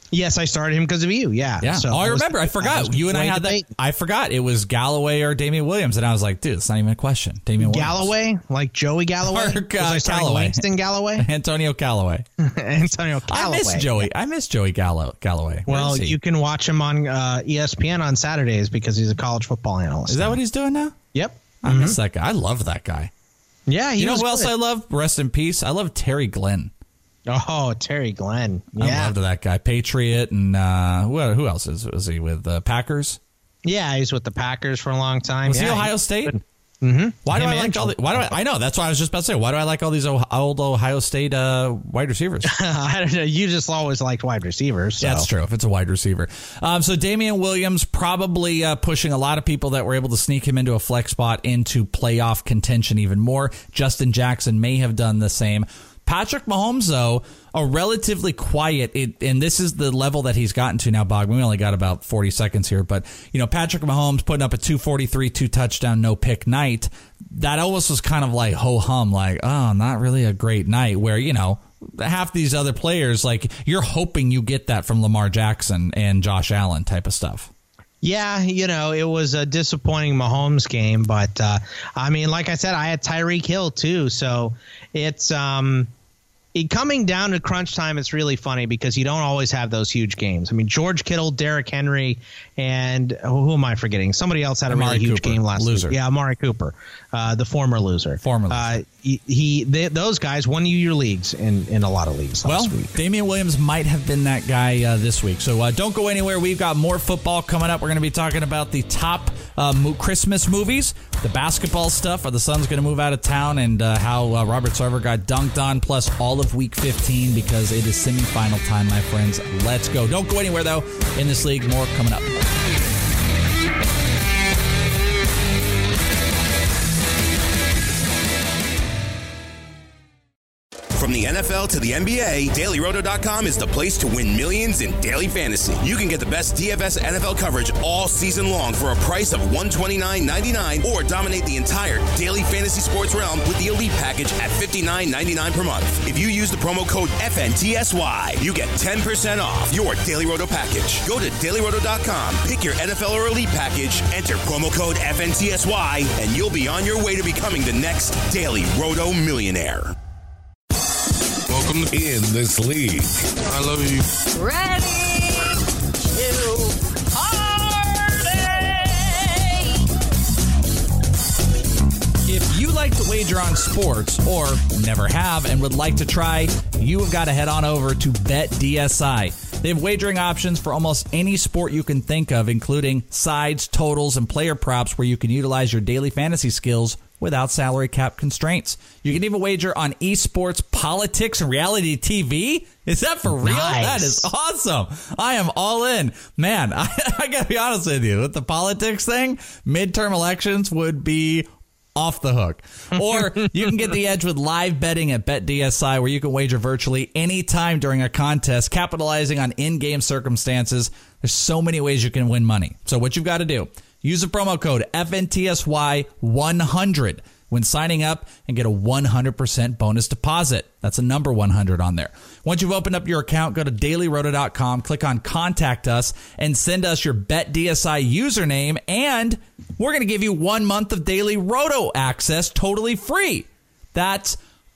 Yes, I started him because of you. Yeah. Yeah. So oh, I was, remember. I forgot. You and I had that. I forgot. It was Galloway or Damian Williams. And I was like, dude, it's not even a question. Damian Williams. Galloway? Like Joey Galloway? Or, uh, was I starting Callaway. Langston Galloway? Antonio Callaway. Antonio Callaway. I miss Joey. I miss Joey Gallo- Galloway. Where Well, is he? you can watch him on uh, E S P N on Saturdays because he's a college football analyst. Is that what he's doing now? Yep. I miss that guy. I love that guy. Yeah. He You know was who else good. I love? Rest in peace. I love Terry Glenn. Oh, Terry Glenn. I Yeah. loved that guy. Patriot and uh, who, who else is was he with? Uh, Packers. Yeah, he's with the Packers for a long time. Was yeah, he Ohio State? Mm-hmm. Why do Him I and like all the? Joe. Why do I? I know that's why I was just about to say. Why do I like all these o- old Ohio State uh, wide receivers? I don't know. You just always liked wide receivers. So. That's true. If it's a wide receiver, um, so Damian Williams probably uh, pushing a lot of people that were able to sneak him into a flex spot into playoff contention even more. Justin Jackson may have done the same. Patrick Mahomes, though, a relatively quiet, it, and this is the level that he's gotten to now, Bog. We only got about forty seconds here, but, you know, Patrick Mahomes putting up a two forty-three, two touchdown, no pick night. That almost was kind of like ho-hum, like, oh, not really a great night, where, you know, half these other players, like, you're hoping you get that from Lamar Jackson and Josh Allen type of stuff. Yeah, you know, it was a disappointing Mahomes game, but, uh, I mean, like I said, I had Tyreek Hill, too, so it's um. It, coming down to crunch time, it's really funny because you don't always have those huge games. I mean, George Kittle, Derrick Henry, and who am I forgetting? Somebody else had a Amari really huge Cooper, game last loser. week. Yeah, Amari Cooper, uh, the former loser. Former loser. Uh, he, he they, those guys won you your leagues in, in a lot of leagues Well, last week. Damian Williams might have been that guy uh, this week. So uh, don't go anywhere. We've got more football coming up. We're going to be talking about the top uh, mo- Christmas movies, the basketball stuff. Are the Suns going to move out of town, and uh, how uh, Robert Sarver got dunked on, plus all of Week fifteen because it is semifinal time, my friends. Let's go. Don't go anywhere, though. In this league, more coming up. From the N F L to the N B A, Daily Roto dot com is the place to win millions in daily fantasy. You can get the best D F S N F L coverage all season long for a price of one hundred twenty-nine ninety-nine, or dominate the entire daily fantasy sports realm with the Elite package at fifty-nine ninety-nine per month. If you use the promo code F N T S Y, you get ten percent off your Daily Roto package. Go to Daily Roto dot com, pick your N F L or Elite package, enter promo code F N T S Y, and you'll be on your way to becoming the next Daily Roto millionaire. Welcome to In This League. I love you. Ready to party! If you like to wager on sports or never have and would like to try, you have got to head on over to Bet D S I. They have wagering options for almost any sport you can think of, including sides, totals, and player props where you can utilize your daily fantasy skills without salary cap constraints. You can even wager on esports, politics, and reality T V. Is that for real? Nice. That is awesome. I am all in. Man, I, I got to be honest with you. With the politics thing, midterm elections would be off the hook. Or you can get the edge with live betting at Bet D S I, where you can wager virtually any time during a contest, capitalizing on in-game circumstances. There's so many ways you can win money. So what you've got to do, use the promo code F N T S Y one hundred when signing up and get a one hundred percent bonus deposit. That's a number one hundred on there. Once you've opened up your account, go to Daily Roto dot com, click on Contact Us, and send us your Bet D S I username, and we're going to give you one month of Daily Roto access totally free. That's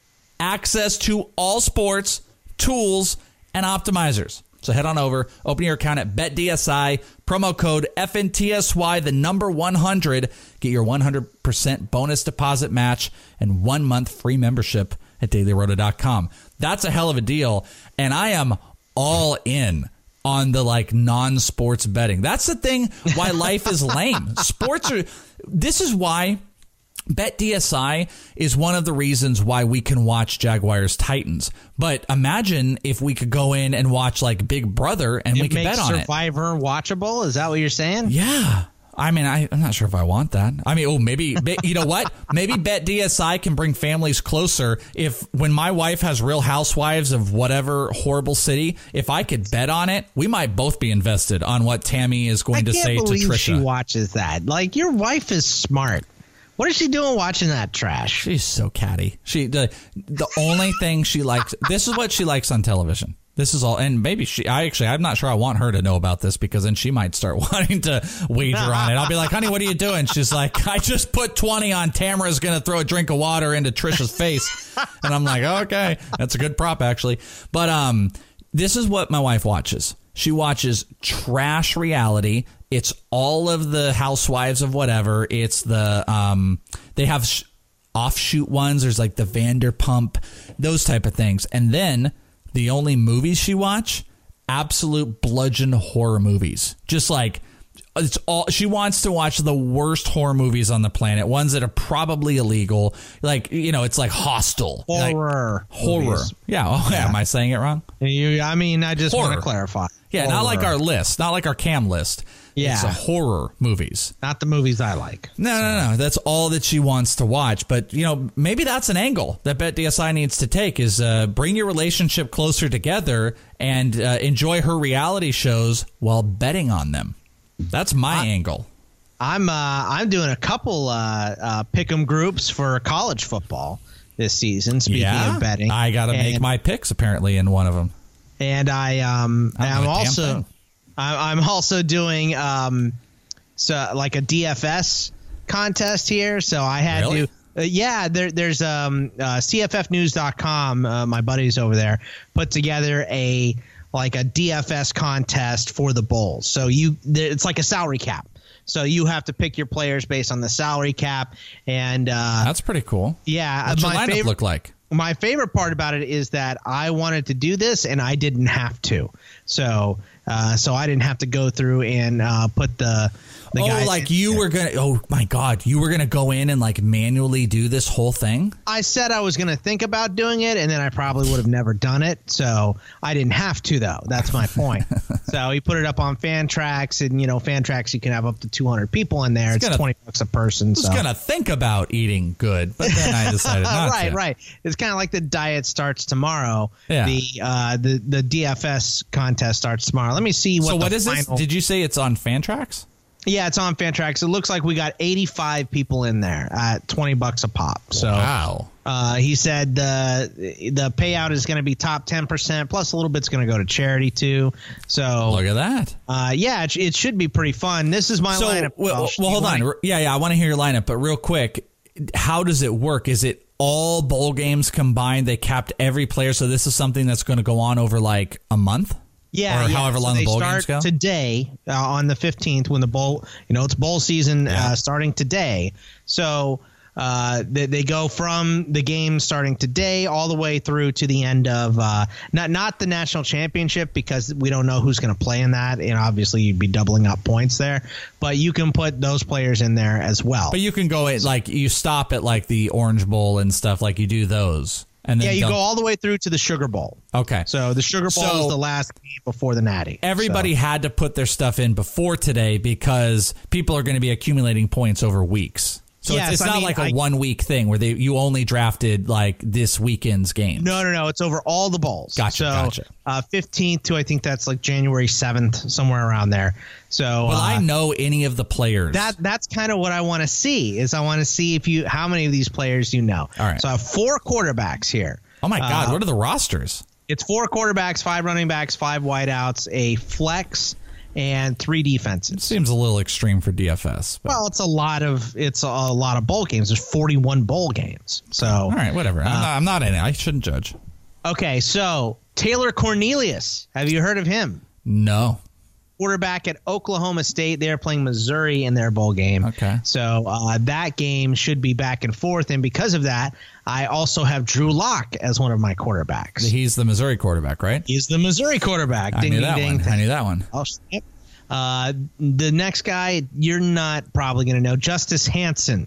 access to all sports, tools, and optimizers. So head on over, open your account at Bet D S I, promo code F N T S Y, the number one hundred. Get your one hundred percent bonus deposit match and one month free membership at Daily Roto dot com. That's a hell of a deal, and I am all in on the like non-sports betting. That's the thing why life is lame. Sports are, this is why Bet D S I is one of the reasons why we can watch Jaguars Titans. But imagine if we could go in and watch like Big Brother and it we could makes bet on Survivor it. watchable? Is that what you're saying? Yeah. I mean, I, I'm not sure if I want that. I mean, oh, maybe, you know what? Maybe Bet D S I can bring families closer. If when my wife has Real Housewives of whatever horrible city, if I could bet on it, we might both be invested on what Tammy is going I to can't say to believe Trisha. She watches that. Like, your wife is smart. What is she doing watching that trash? She's so catty. She the the only thing she likes. This is what she likes on television. This is all, and maybe she, I actually, I'm not sure I want her to know about this because then she might start wanting to wager on it. I'll be like, honey, what are you doing? She's like, I just put twenty on Tamara's going to throw a drink of water into Trisha's face. And I'm like, okay, that's a good prop actually. But um, this is what my wife watches. She watches trash reality. It's all of the housewives of whatever. It's the, um, they have sh- offshoot ones. There's like the Vanderpump, those type of things. And then the only movies she watch, absolute bludgeon horror movies. Just like it's all she wants to watch the worst horror movies on the planet, ones that are probably illegal. Like, you know, it's like Hostel. Horror. Like, horror. Yeah. Oh, yeah. Am I saying it wrong? You, I mean, I just horror. want to clarify. Yeah, horror. Not like our list, not like our Cam list. Yeah. It's a horror movies. Not the movies I like. No, so. no, no. That's all that she wants to watch. But, you know, maybe that's an angle that BetDSI needs to take is uh, bring your relationship closer together and uh, enjoy her reality shows while betting on them. That's my I, angle. I'm uh, I'm doing a couple uh, uh, pick'em groups for college football this season, speaking yeah, of betting. I got to make my picks, apparently, in one of them. And I, um, I'm also... I'm also doing um, so like a D F S contest here. So I had really? to. Uh, yeah, there, there's um, uh, C F F news dot com. Uh, my buddies over there put together a like a D F S contest for the Bulls. So you it's like a salary cap. So you have to pick your players based on the salary cap. And uh, that's pretty cool. Yeah. What's my your lineup favorite, look like? My favorite part about it is that I wanted to do this and I didn't have to. So uh, so I didn't have to go through and uh, put the the oh, guys like you there. were gonna. Oh my God, you were gonna go in and like manually do this whole thing. I said I was gonna think about doing it, and then I probably would have never done it. So I didn't have to, though. That's my point. So he put it up on Fantrax, and you know, Fantrax you can have up to two hundred people in there. It's, it's gonna, twenty bucks a person. I was so. gonna think about eating good, but then I decided not right, to. Right, It's kind of like the diet starts tomorrow. Yeah. The uh, the the D F S contest starts tomorrow. Let me see what. So what the is final- this? Did you say it's on Fantrax? Yeah, it's on Fantrax. It looks like we got eighty-five people in there at twenty bucks a pop. So, wow. Uh, he said the the payout is going to be top ten percent plus a little bit's going to go to charity too. So look at that. Uh, yeah, it, it should be pretty fun. This is my so, lineup. Well, well hold on. Like- yeah, yeah. I want to hear your lineup, but real quick, how does it work? Is it all bowl games combined? They capped every player, so this is something that's going to go on over like a month. Yeah, or yeah. however long so the bowl start games go. Today uh, on the fifteenth, when the bowl, you know, it's bowl season yeah. uh, starting today. So uh, they, they go from the game starting today all the way through to the end of uh, not not the national championship because we don't know who's going to play in that, and obviously you'd be doubling up points there. But you can put those players in there as well. But you can go at, like you stop at like the Orange Bowl and stuff, like you do those. And then yeah, you dump- go all the way through to the Sugar Bowl. Okay. So the Sugar Bowl so is the last game before the Natty. Everybody so. had to put their stuff in before today because people are going to be accumulating points over weeks. So yes, it's, it's not I mean, like a I, one week thing where they you only drafted like this weekend's game. No, no, no. It's over all the bowls. Gotcha. So, gotcha. Uh, fifteenth to I think that's like January seventh, somewhere around there. So will uh, I know any of the players? That that's kind of what I want to see. Is I want to see if you how many of these players you know. All right. So I have four quarterbacks here. Oh my God! Uh, what are the rosters? It's four quarterbacks, five running backs, five wideouts, a flex, and three defenses. It seems a little extreme for D F S. But. Well, it's a lot of it's a lot of bowl games. There's forty-one bowl games. So all right, whatever. I'm, uh, not, I'm not in it. I shouldn't judge. Okay, so Taylor Cornelius. Have you heard of him? No. Quarterback at Oklahoma State. They're playing Missouri in their bowl game. Okay. So uh, that game should be back and forth. And because of that, I also have Drew Lock as one of my quarterbacks. He's the Missouri quarterback, right? He's the Missouri quarterback. I ding, knew ding, that ding. one. I knew that one. Oh, uh, the next guy, you're not probably going to know. Justice Hansen.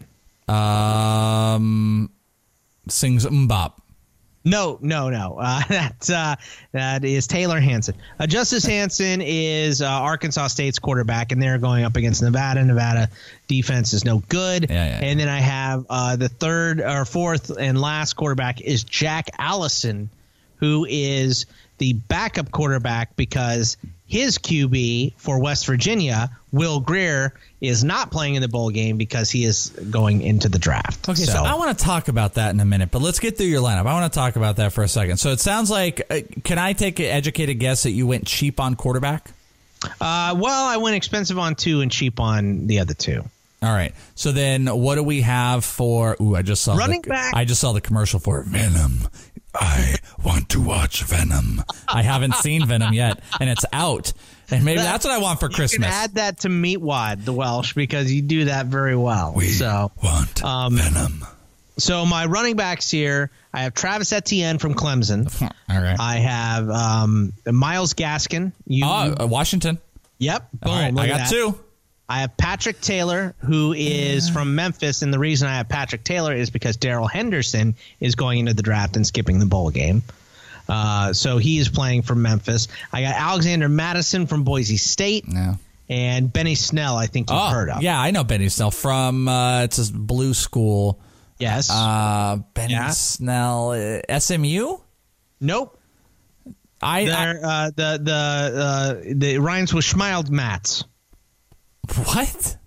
Um, sings Mbop. No, no, no. Uh, that uh, that is Taylor Hansen. Uh, Justice Hansen is uh, Arkansas State's quarterback, and they're going up against Nevada. Nevada defense is no good. Yeah, yeah, yeah. And then I have uh, the third or fourth and last quarterback is Jack Allison, who is the backup quarterback because his Q B for West Virginia, Will Grier, is not playing in the bowl game because he is going into the draft. Okay, so, so I want to talk about that in a minute, but let's get through your lineup. I want to talk about that for a second. So it sounds like, uh, can I take an educated guess that you went cheap on quarterback? Uh, well, I went expensive on two and cheap on the other two. All right. So then what do we have for – ooh, I just saw running the, back. I just saw the commercial for Venom. I want to watch Venom. I haven't seen Venom yet, and it's out. And maybe that's what I want for Christmas. You can add that to Meatwad, the Welsh, because you do that very well. We so, want um, Venom. So my running backs here, I have Travis Etienne from Clemson. All right. I have um, Myles Gaskin. You, oh, uh, Washington. Yep. Boom. All right, I got that. two. I have Patrick Taylor, who is yeah. from Memphis, and the reason I have Patrick Taylor is because Darrell Henderson is going into the draft and skipping the bowl game. Uh, so he is playing for Memphis. I got Alexander Madison from Boise State. Yeah. And Benny Snell, I think you've oh, heard of. Yeah, I know Benny Snell from uh, it's a blue school. Yes. Uh, Benny yeah. Snell, uh, S M U? Nope. I, I uh, the the uh, the rhymes with Schmild Mats. What?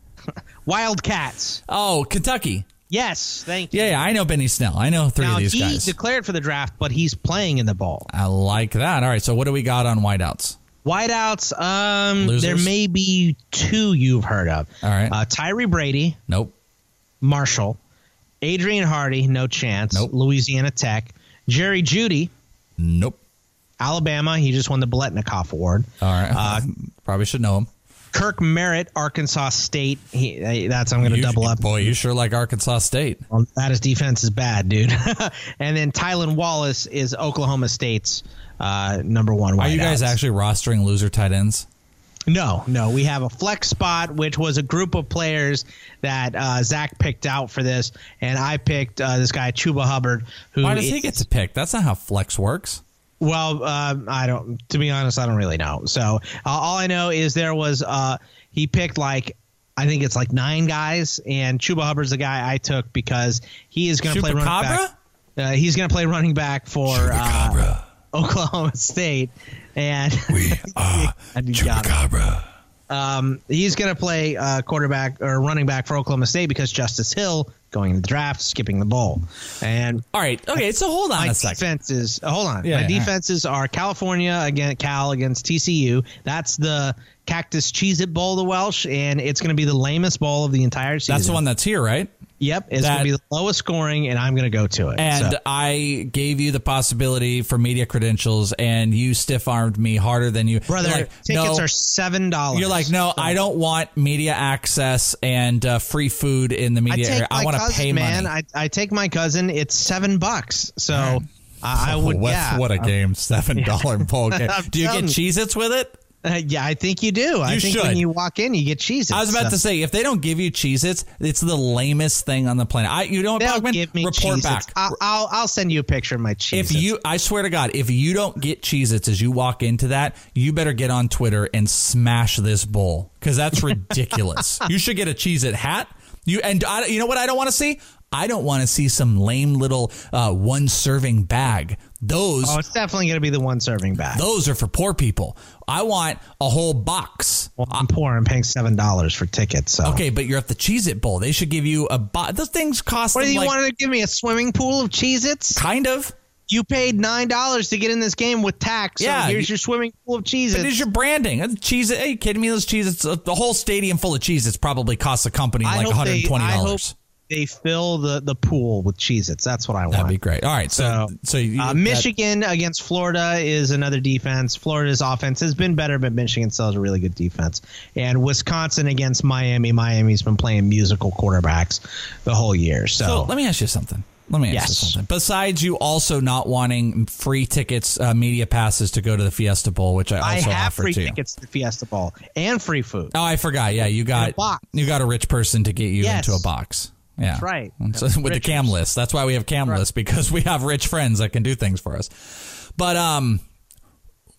Wildcats. Oh, Kentucky. Yes, thank you. Yeah, yeah, I know Benny Snell. I know three now, of these he guys. He declared for the draft, but he's playing in the bowl. I like that. All right, so what do we got on wideouts? Wideouts, um, Losers? there may be two you've heard of. All right. Uh, Tyree Brady. Nope. Marshall. Adrian Hardy, no chance. Nope. Louisiana Tech. Jerry Jeudy. Nope. Alabama, he just won the Biletnikoff Award. All right. Uh, Probably should know him. Kirk Merritt, Arkansas State. He, that's I'm going to double up. Boy, you sure like Arkansas State. Well, that is defense is bad, dude. And then Tylan Wallace is Oklahoma State's uh, number one. Are you guys outs. actually rostering loser tight ends? No, no. We have a flex spot, which was a group of players that uh, Zach picked out for this, and I picked uh, this guy Chuba Hubbard. Who Why does is, he get to pick? That's not how flex works. Well, uh, I don't. To be honest, I don't really know. So uh, all I know is there was uh, he picked like I think it's like nine guys, and Chuba Hubbard's the guy I took because he is going to play running back. Uh, he's going to play running back for uh, Oklahoma State, and we are Chupacabra. Um, he's going to play uh, quarterback or running back for Oklahoma State because Justice Hill going into the draft, skipping the bowl. And all right, okay, so hold on my a second. Defenses, uh, hold on. Yeah, my yeah, defenses right. are California against Cal against T C U. That's the Cactus Cheez-It Bowl, the Welsh, and it's going to be the lamest bowl of the entire season. That's the one that's here, right? Yep, it's going to be the lowest scoring, and I'm going to go to it. And so. I gave you the possibility for media credentials, and you stiff-armed me harder than you. Brother, like, tickets no, are seven dollars. You're like, no, so. I don't want media access and uh, free food in the media I area. I want to pay man. money. I, I take my cousin. It's seven bucks. So right. I, I would, what, yeah. What a game, seven dollars bowl game. Do you get Cheez-Its with it? Uh, yeah, I think you do. You I think should. when you walk in, you get Cheez-Its. I was about so. to say, if they don't give you Cheez-Its, it's the lamest thing on the planet. I, you know what, They'll Bogman? give me Report Cheez-Its. back. I'll, I'll I'll send you a picture of my Cheez-Its. If you, I swear to God, if you don't get Cheez-Its as you walk into that, you better get on Twitter and smash this bowl because that's ridiculous. You should get a Cheez-It hat. You and I, you know what I don't want to see? I don't want to see some lame little uh, one serving bag. Those oh, it's definitely going to be the one serving bag. Those are for poor people. I want a whole box. Well, I'm poor. I'm paying seven dollars for tickets. So okay, but you're at the Cheez-It Bowl. They should give you a box. Those things cost. What do you like, want to give me? A swimming pool of Cheez-Its? Kind of. You paid nine dollars to get in this game with tax. So yeah, here's your swimming pool of Cheez-Its. But it's your branding. Cheez-It. Are you kidding me? Those Cheez-Its, the whole stadium full of Cheez-Its probably costs the company like one hundred twenty dollars. They fill the, the pool with Cheez-Its. That's what I want. That'd be great. All right. So, so, so you, uh, Michigan that, against Florida is another defense. Florida's offense has been better, but Michigan still has a really good defense. And Wisconsin against Miami. Miami's been playing musical quarterbacks the whole year. So, so let me ask you something. Let me ask yes. you something. Besides you also not wanting free tickets, uh, media passes to go to the Fiesta Bowl, which I also I have offered free to you. tickets to the Fiesta Bowl and free food. Oh, I forgot. Yeah, you got you got a rich person to get you yes. into a box. Yeah. That's right. So, with the cam list. That's why we have cam right. lists, because we have rich friends that can do things for us. But um,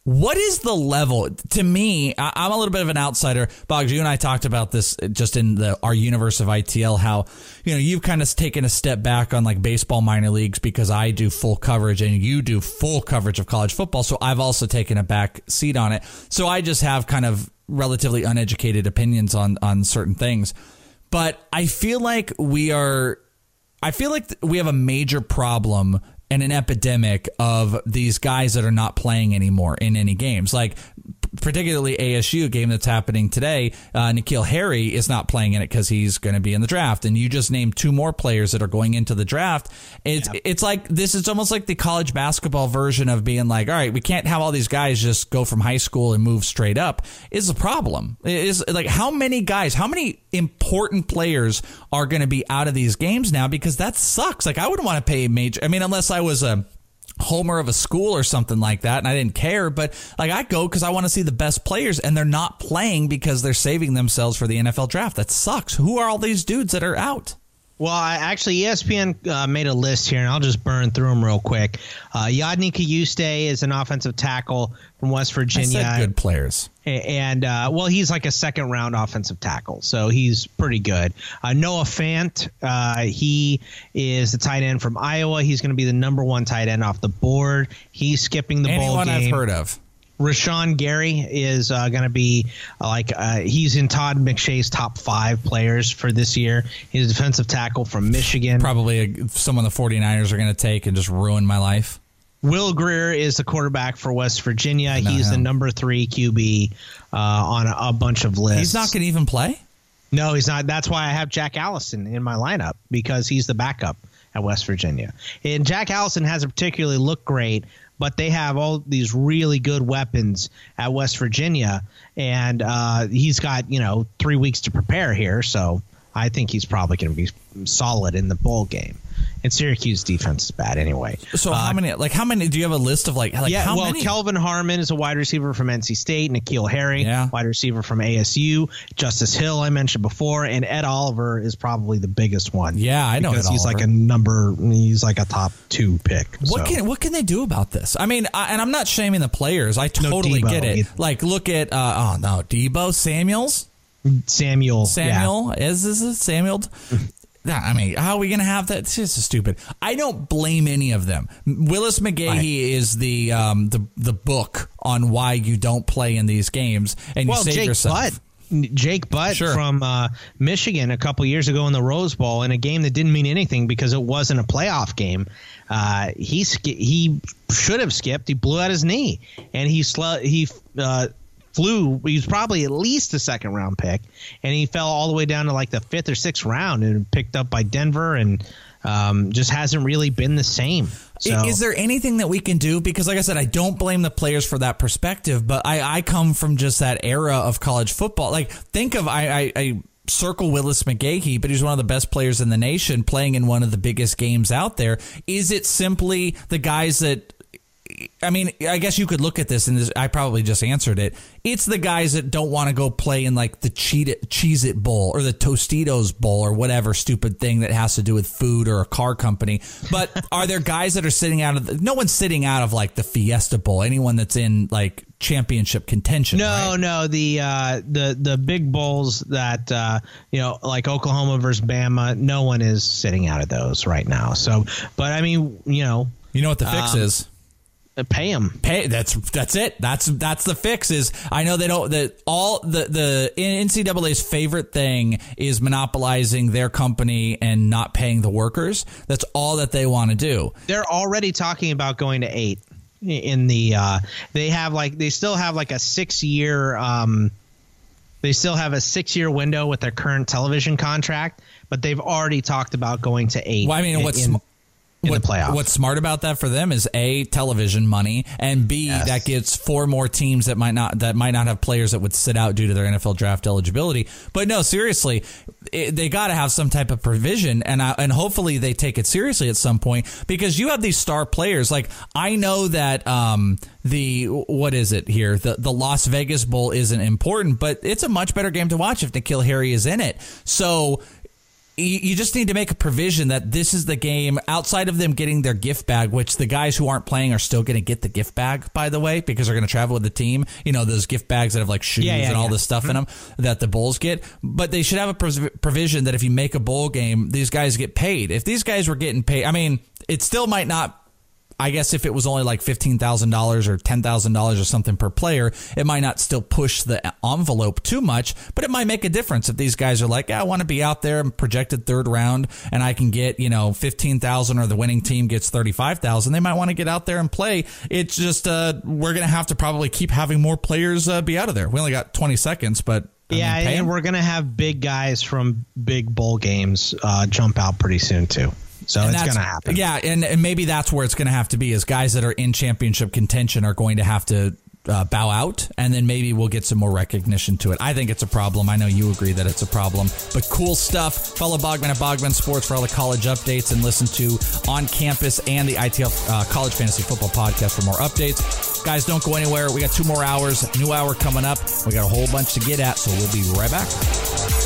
What is the level? To me, I, I'm a little bit of an outsider. Boggs, you and I talked about this just in the our universe of I T L, how, you know, you've kind of taken a step back on like baseball minor leagues because I do full coverage and you do full coverage of college football. So I've also taken a back seat on it. So I just have kind of relatively uneducated opinions on, on certain things. But I feel like we are, I feel like we have a major problem and an epidemic of these guys that are not playing anymore in any games. Like, particularly A S U game that's happening today, uh, N'Keal Harry is not playing in it because he's going to be in the draft. And you just named two more players that are going into the draft. It's yep. it's like this is almost like the college basketball version of being like, all right, we can't have all these guys just go from high school and move straight up. Is a problem. It is like how many guys, how many important players are going to be out of these games now? Because that sucks. Like I wouldn't want to pay major. I mean, unless I was a homer of a school or something like that and I didn't care, but like I go because I want to see the best players and they're not playing because they're saving themselves for the N F L draft. That sucks. Who are all these dudes that are out? Well, I, actually, E S P N uh, made a list here, and I'll just burn through them real quick. Uh, Yodny Kayuste is an offensive tackle from West Virginia. I said good players. And, uh, well, he's like a second-round offensive tackle, so he's pretty good. Uh, Noah Fant, uh, he is the tight end from Iowa. He's going to be the number one tight end off the board. He's skipping the Anyone bowl game. I've heard of. Rashawn Gary is uh, going to be uh, like uh, he's in Todd McShay's top five players for this year. He's a defensive tackle from Michigan. Probably a, someone the 49ers are going to take and just ruin my life. Will Greer is the quarterback for West Virginia. No, he's him. the number three Q B uh, on a, a bunch of lists. He's not going to even play? No, he's not. That's why I have Jack Allison in my lineup, because he's the backup at West Virginia. And Jack Allison hasn't particularly looked great, but they have all these really good weapons at West Virginia, and uh, he's got, you know, three weeks to prepare here, so I think he's probably going to be solid in the bowl game. And Syracuse defense is bad anyway. So uh, how many? Like how many? Do you have a list of like? like yeah, how well, many? Kelvin Harmon is a wide receiver from N C State. N'Keal Harry, yeah. wide receiver from A S U. Justice Hill, I mentioned before, and Ed Oliver is probably the biggest one. Yeah, I know because Ed he's Oliver. like a number. He's like a top two pick. What so. can what can they do about this? I mean, I, and I'm not shaming the players. I totally no get it. either. Like, look at uh, oh no, Debo Samuels, Samuel, Samuel yeah. is this it? Samuel? I mean, how are we going to have that? It's just stupid. I don't blame any of them. Willis McGahee right. is the um, the the book on why you don't play in these games and you well, save Jake yourself. Butt. Jake Butt sure. from uh, Michigan a couple years ago in the Rose Bowl in a game that didn't mean anything because it wasn't a playoff game. Uh, he he should have skipped. He blew out his knee, and he sl- he uh, flew. He was probably at least a second round pick, and he fell all the way down to like the fifth or sixth round and picked up by Denver, and um, just hasn't really been the same. So. Is there anything that we can do? Because like I said, I don't blame the players for that perspective, but I, I come from just that era of college football. Like, think of, I, I, I circle Willis McGahee, but he's one of the best players in the nation playing in one of the biggest games out there. Is it simply the guys that, I mean, I guess you could look at this, and this, I probably just answered it. It's the guys that don't want to go play in like the Cheez-It Bowl or the Tostitos Bowl or whatever stupid thing that has to do with food or a car company. But are there guys that are sitting out of the, no one's sitting out of like the Fiesta Bowl, anyone that's in like championship contention? No, right? no, the uh, the the big bowls that uh, you know, like Oklahoma versus Bama, no one is sitting out of those right now. So, but I mean, you know, you know what the fix um, is. Pay them. Pay. That's that's it. That's that's the fix. Is I know they don't. That all the the N C double A's favorite thing is monopolizing their company and not paying the workers. That's all that they want to do. They're already talking about going to eight in the. Uh, they have like they still have like a six year. Um, they still have a six year window with their current television contract, but they've already talked about going to eight. Well, I mean, what's in, in what, the playoffs. What's smart about that for them is A, television money, and B, yes. that gets four more teams that might not that might not have players that would sit out due to their N F L draft eligibility. But no, seriously, it, they got to have some type of provision, and I, and hopefully they take it seriously at some point, because you have these star players. Like, I know that um, the what is it here? The the Las Vegas Bowl isn't important, but it's a much better game to watch if N'Keal Harry is in it. So. you, you just need to make a provision that this is the game outside of them getting their gift bag, which the guys who aren't playing are still going to get the gift bag, by the way, because they're going to travel with the team. You know, those gift bags that have like shoes yeah, yeah, and all yeah. this stuff mm-hmm. in them that the Bulls get. But they should have a pros- provision that if you make a bowl game, these guys get paid. If these guys were getting paid, I mean, it still might not. I guess if it was only like fifteen thousand dollars or ten thousand dollars or something per player, it might not still push the envelope too much, but it might make a difference if these guys are like, yeah, I want to be out there and projected third round and I can get, you know, fifteen thousand or the winning team gets thirty-five thousand. They might want to get out there and play. It's just uh, we're going to have to probably keep having more players uh, be out of there. We only got twenty seconds, but I yeah, mean, and we're going to have big guys from big bowl games uh, jump out pretty soon, too. So and it's going to happen. Yeah, and, and maybe that's where it's going to have to be is guys that are in championship contention are going to have to uh, bow out, and then maybe we'll get some more recognition to it. I think it's a problem. I know you agree that it's a problem. But cool stuff. Follow Bogman at Bogman Sports for all the college updates and listen to On Campus and the I T L uh, College Fantasy Football Podcast for more updates. Guys, don't go anywhere. We got two more hours. New hour coming up. We got a whole bunch to get at, so we'll be right back.